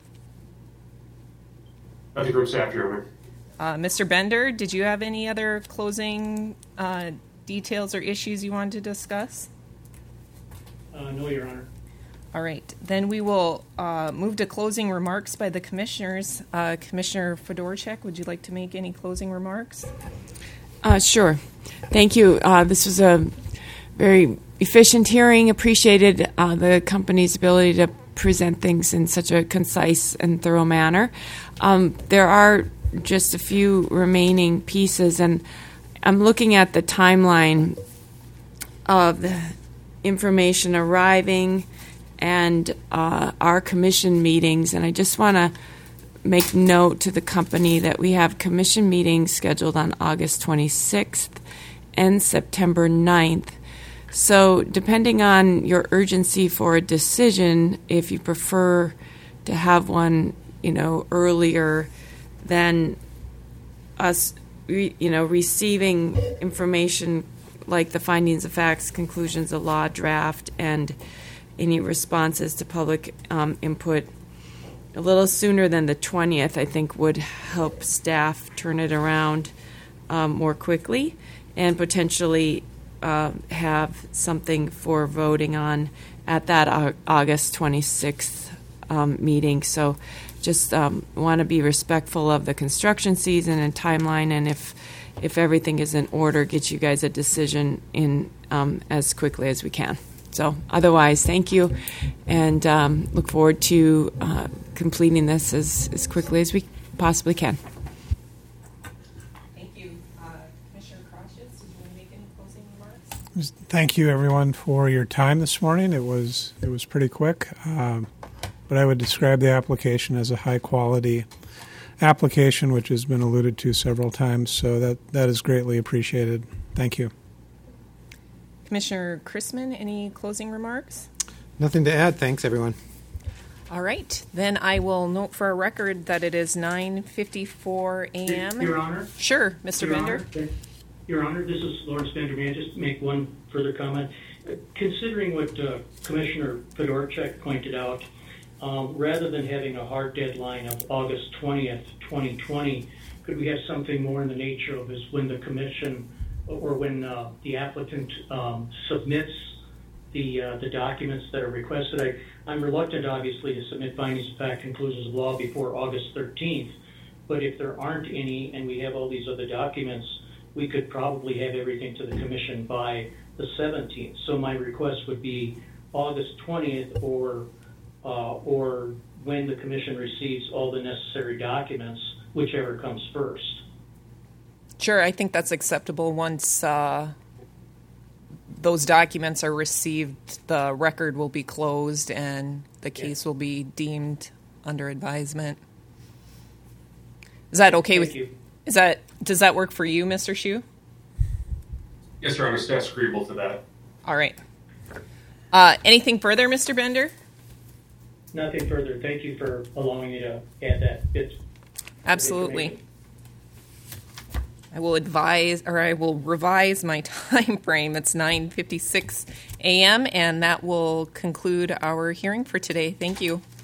Nothing from staff, Your Honor. Uh, Mister Bender, did you have any other closing uh, details or issues you wanted to discuss? Uh, no, Your Honor. All right. Then we will uh, move to closing remarks by the commissioners. Uh, Commissioner Fedorchak, would you like to make any closing remarks? Uh, sure. Thank you. Uh, this was a very efficient hearing. Appreciated uh, the company's ability to present things in such a concise and thorough manner. Um, there are just a few remaining pieces, and I'm looking at the timeline of the information arriving and uh, our commission meetings, and I just want to make note to the company that we have commission meetings scheduled on August twenty-sixth and September ninth. So depending on your urgency for a decision, if you prefer to have one, you know, earlier than us, re, you know, receiving information like the findings of facts, conclusions of law draft, and any responses to public um, input a little sooner than the twentieth, I think would help staff turn it around um, more quickly and potentially uh, have something for voting on at that uh, August twenty-sixth um, meeting. So just um, want to be respectful of the construction season and timeline, and if if everything is in order, get you guys a decision in um, as quickly as we can. So otherwise, thank you, and um, look forward to uh, completing this as, as quickly as we possibly can. Thank you. Uh, Commissioner Crotchets, did you want to make any closing remarks? Thank you, everyone, for your time this morning. It was it was pretty quick, um, but I would describe the application as a high-quality application, which has been alluded to several times, so that, that is greatly appreciated. Thank you. Commissioner Chrisman, any closing remarks? Nothing to add. Thanks, everyone. All right, then I will note for a record that it is nine fifty-four a.m. Your Honor? Sure, Mister Your Bender. Honor, Your Honor, this is Lawrence Bender. May I just make one further comment? Uh, Considering what uh, Commissioner Fedorchak pointed out, um, rather than having a hard deadline of August twentieth, twenty twenty, could we have something more in the nature of is when the commission or when uh, the applicant um, submits the uh, the documents that are requested? I, I'm reluctant, obviously, to submit findings of fact, conclusions of law before August thirteenth, but if there aren't any and we have all these other documents, we could probably have everything to the commission by the seventeenth. So my request would be August twentieth or uh, or when the commission receives all the necessary documents, whichever comes first. Sure, I think that's acceptable. Once uh, those documents are received, the record will be closed and the case will be deemed under advisement. Is that okay Thank with you? Is that does that work for you, Mister Hsu? Yes, Your Honor, staff's agreeable to that. All right. Uh, anything further, Mister Bender? Nothing further. Thank you for allowing me to add that bit. Absolutely. I will advise, or I will revise my time frame. It's nine fifty-six a.m., and that will conclude our hearing for today. Thank you.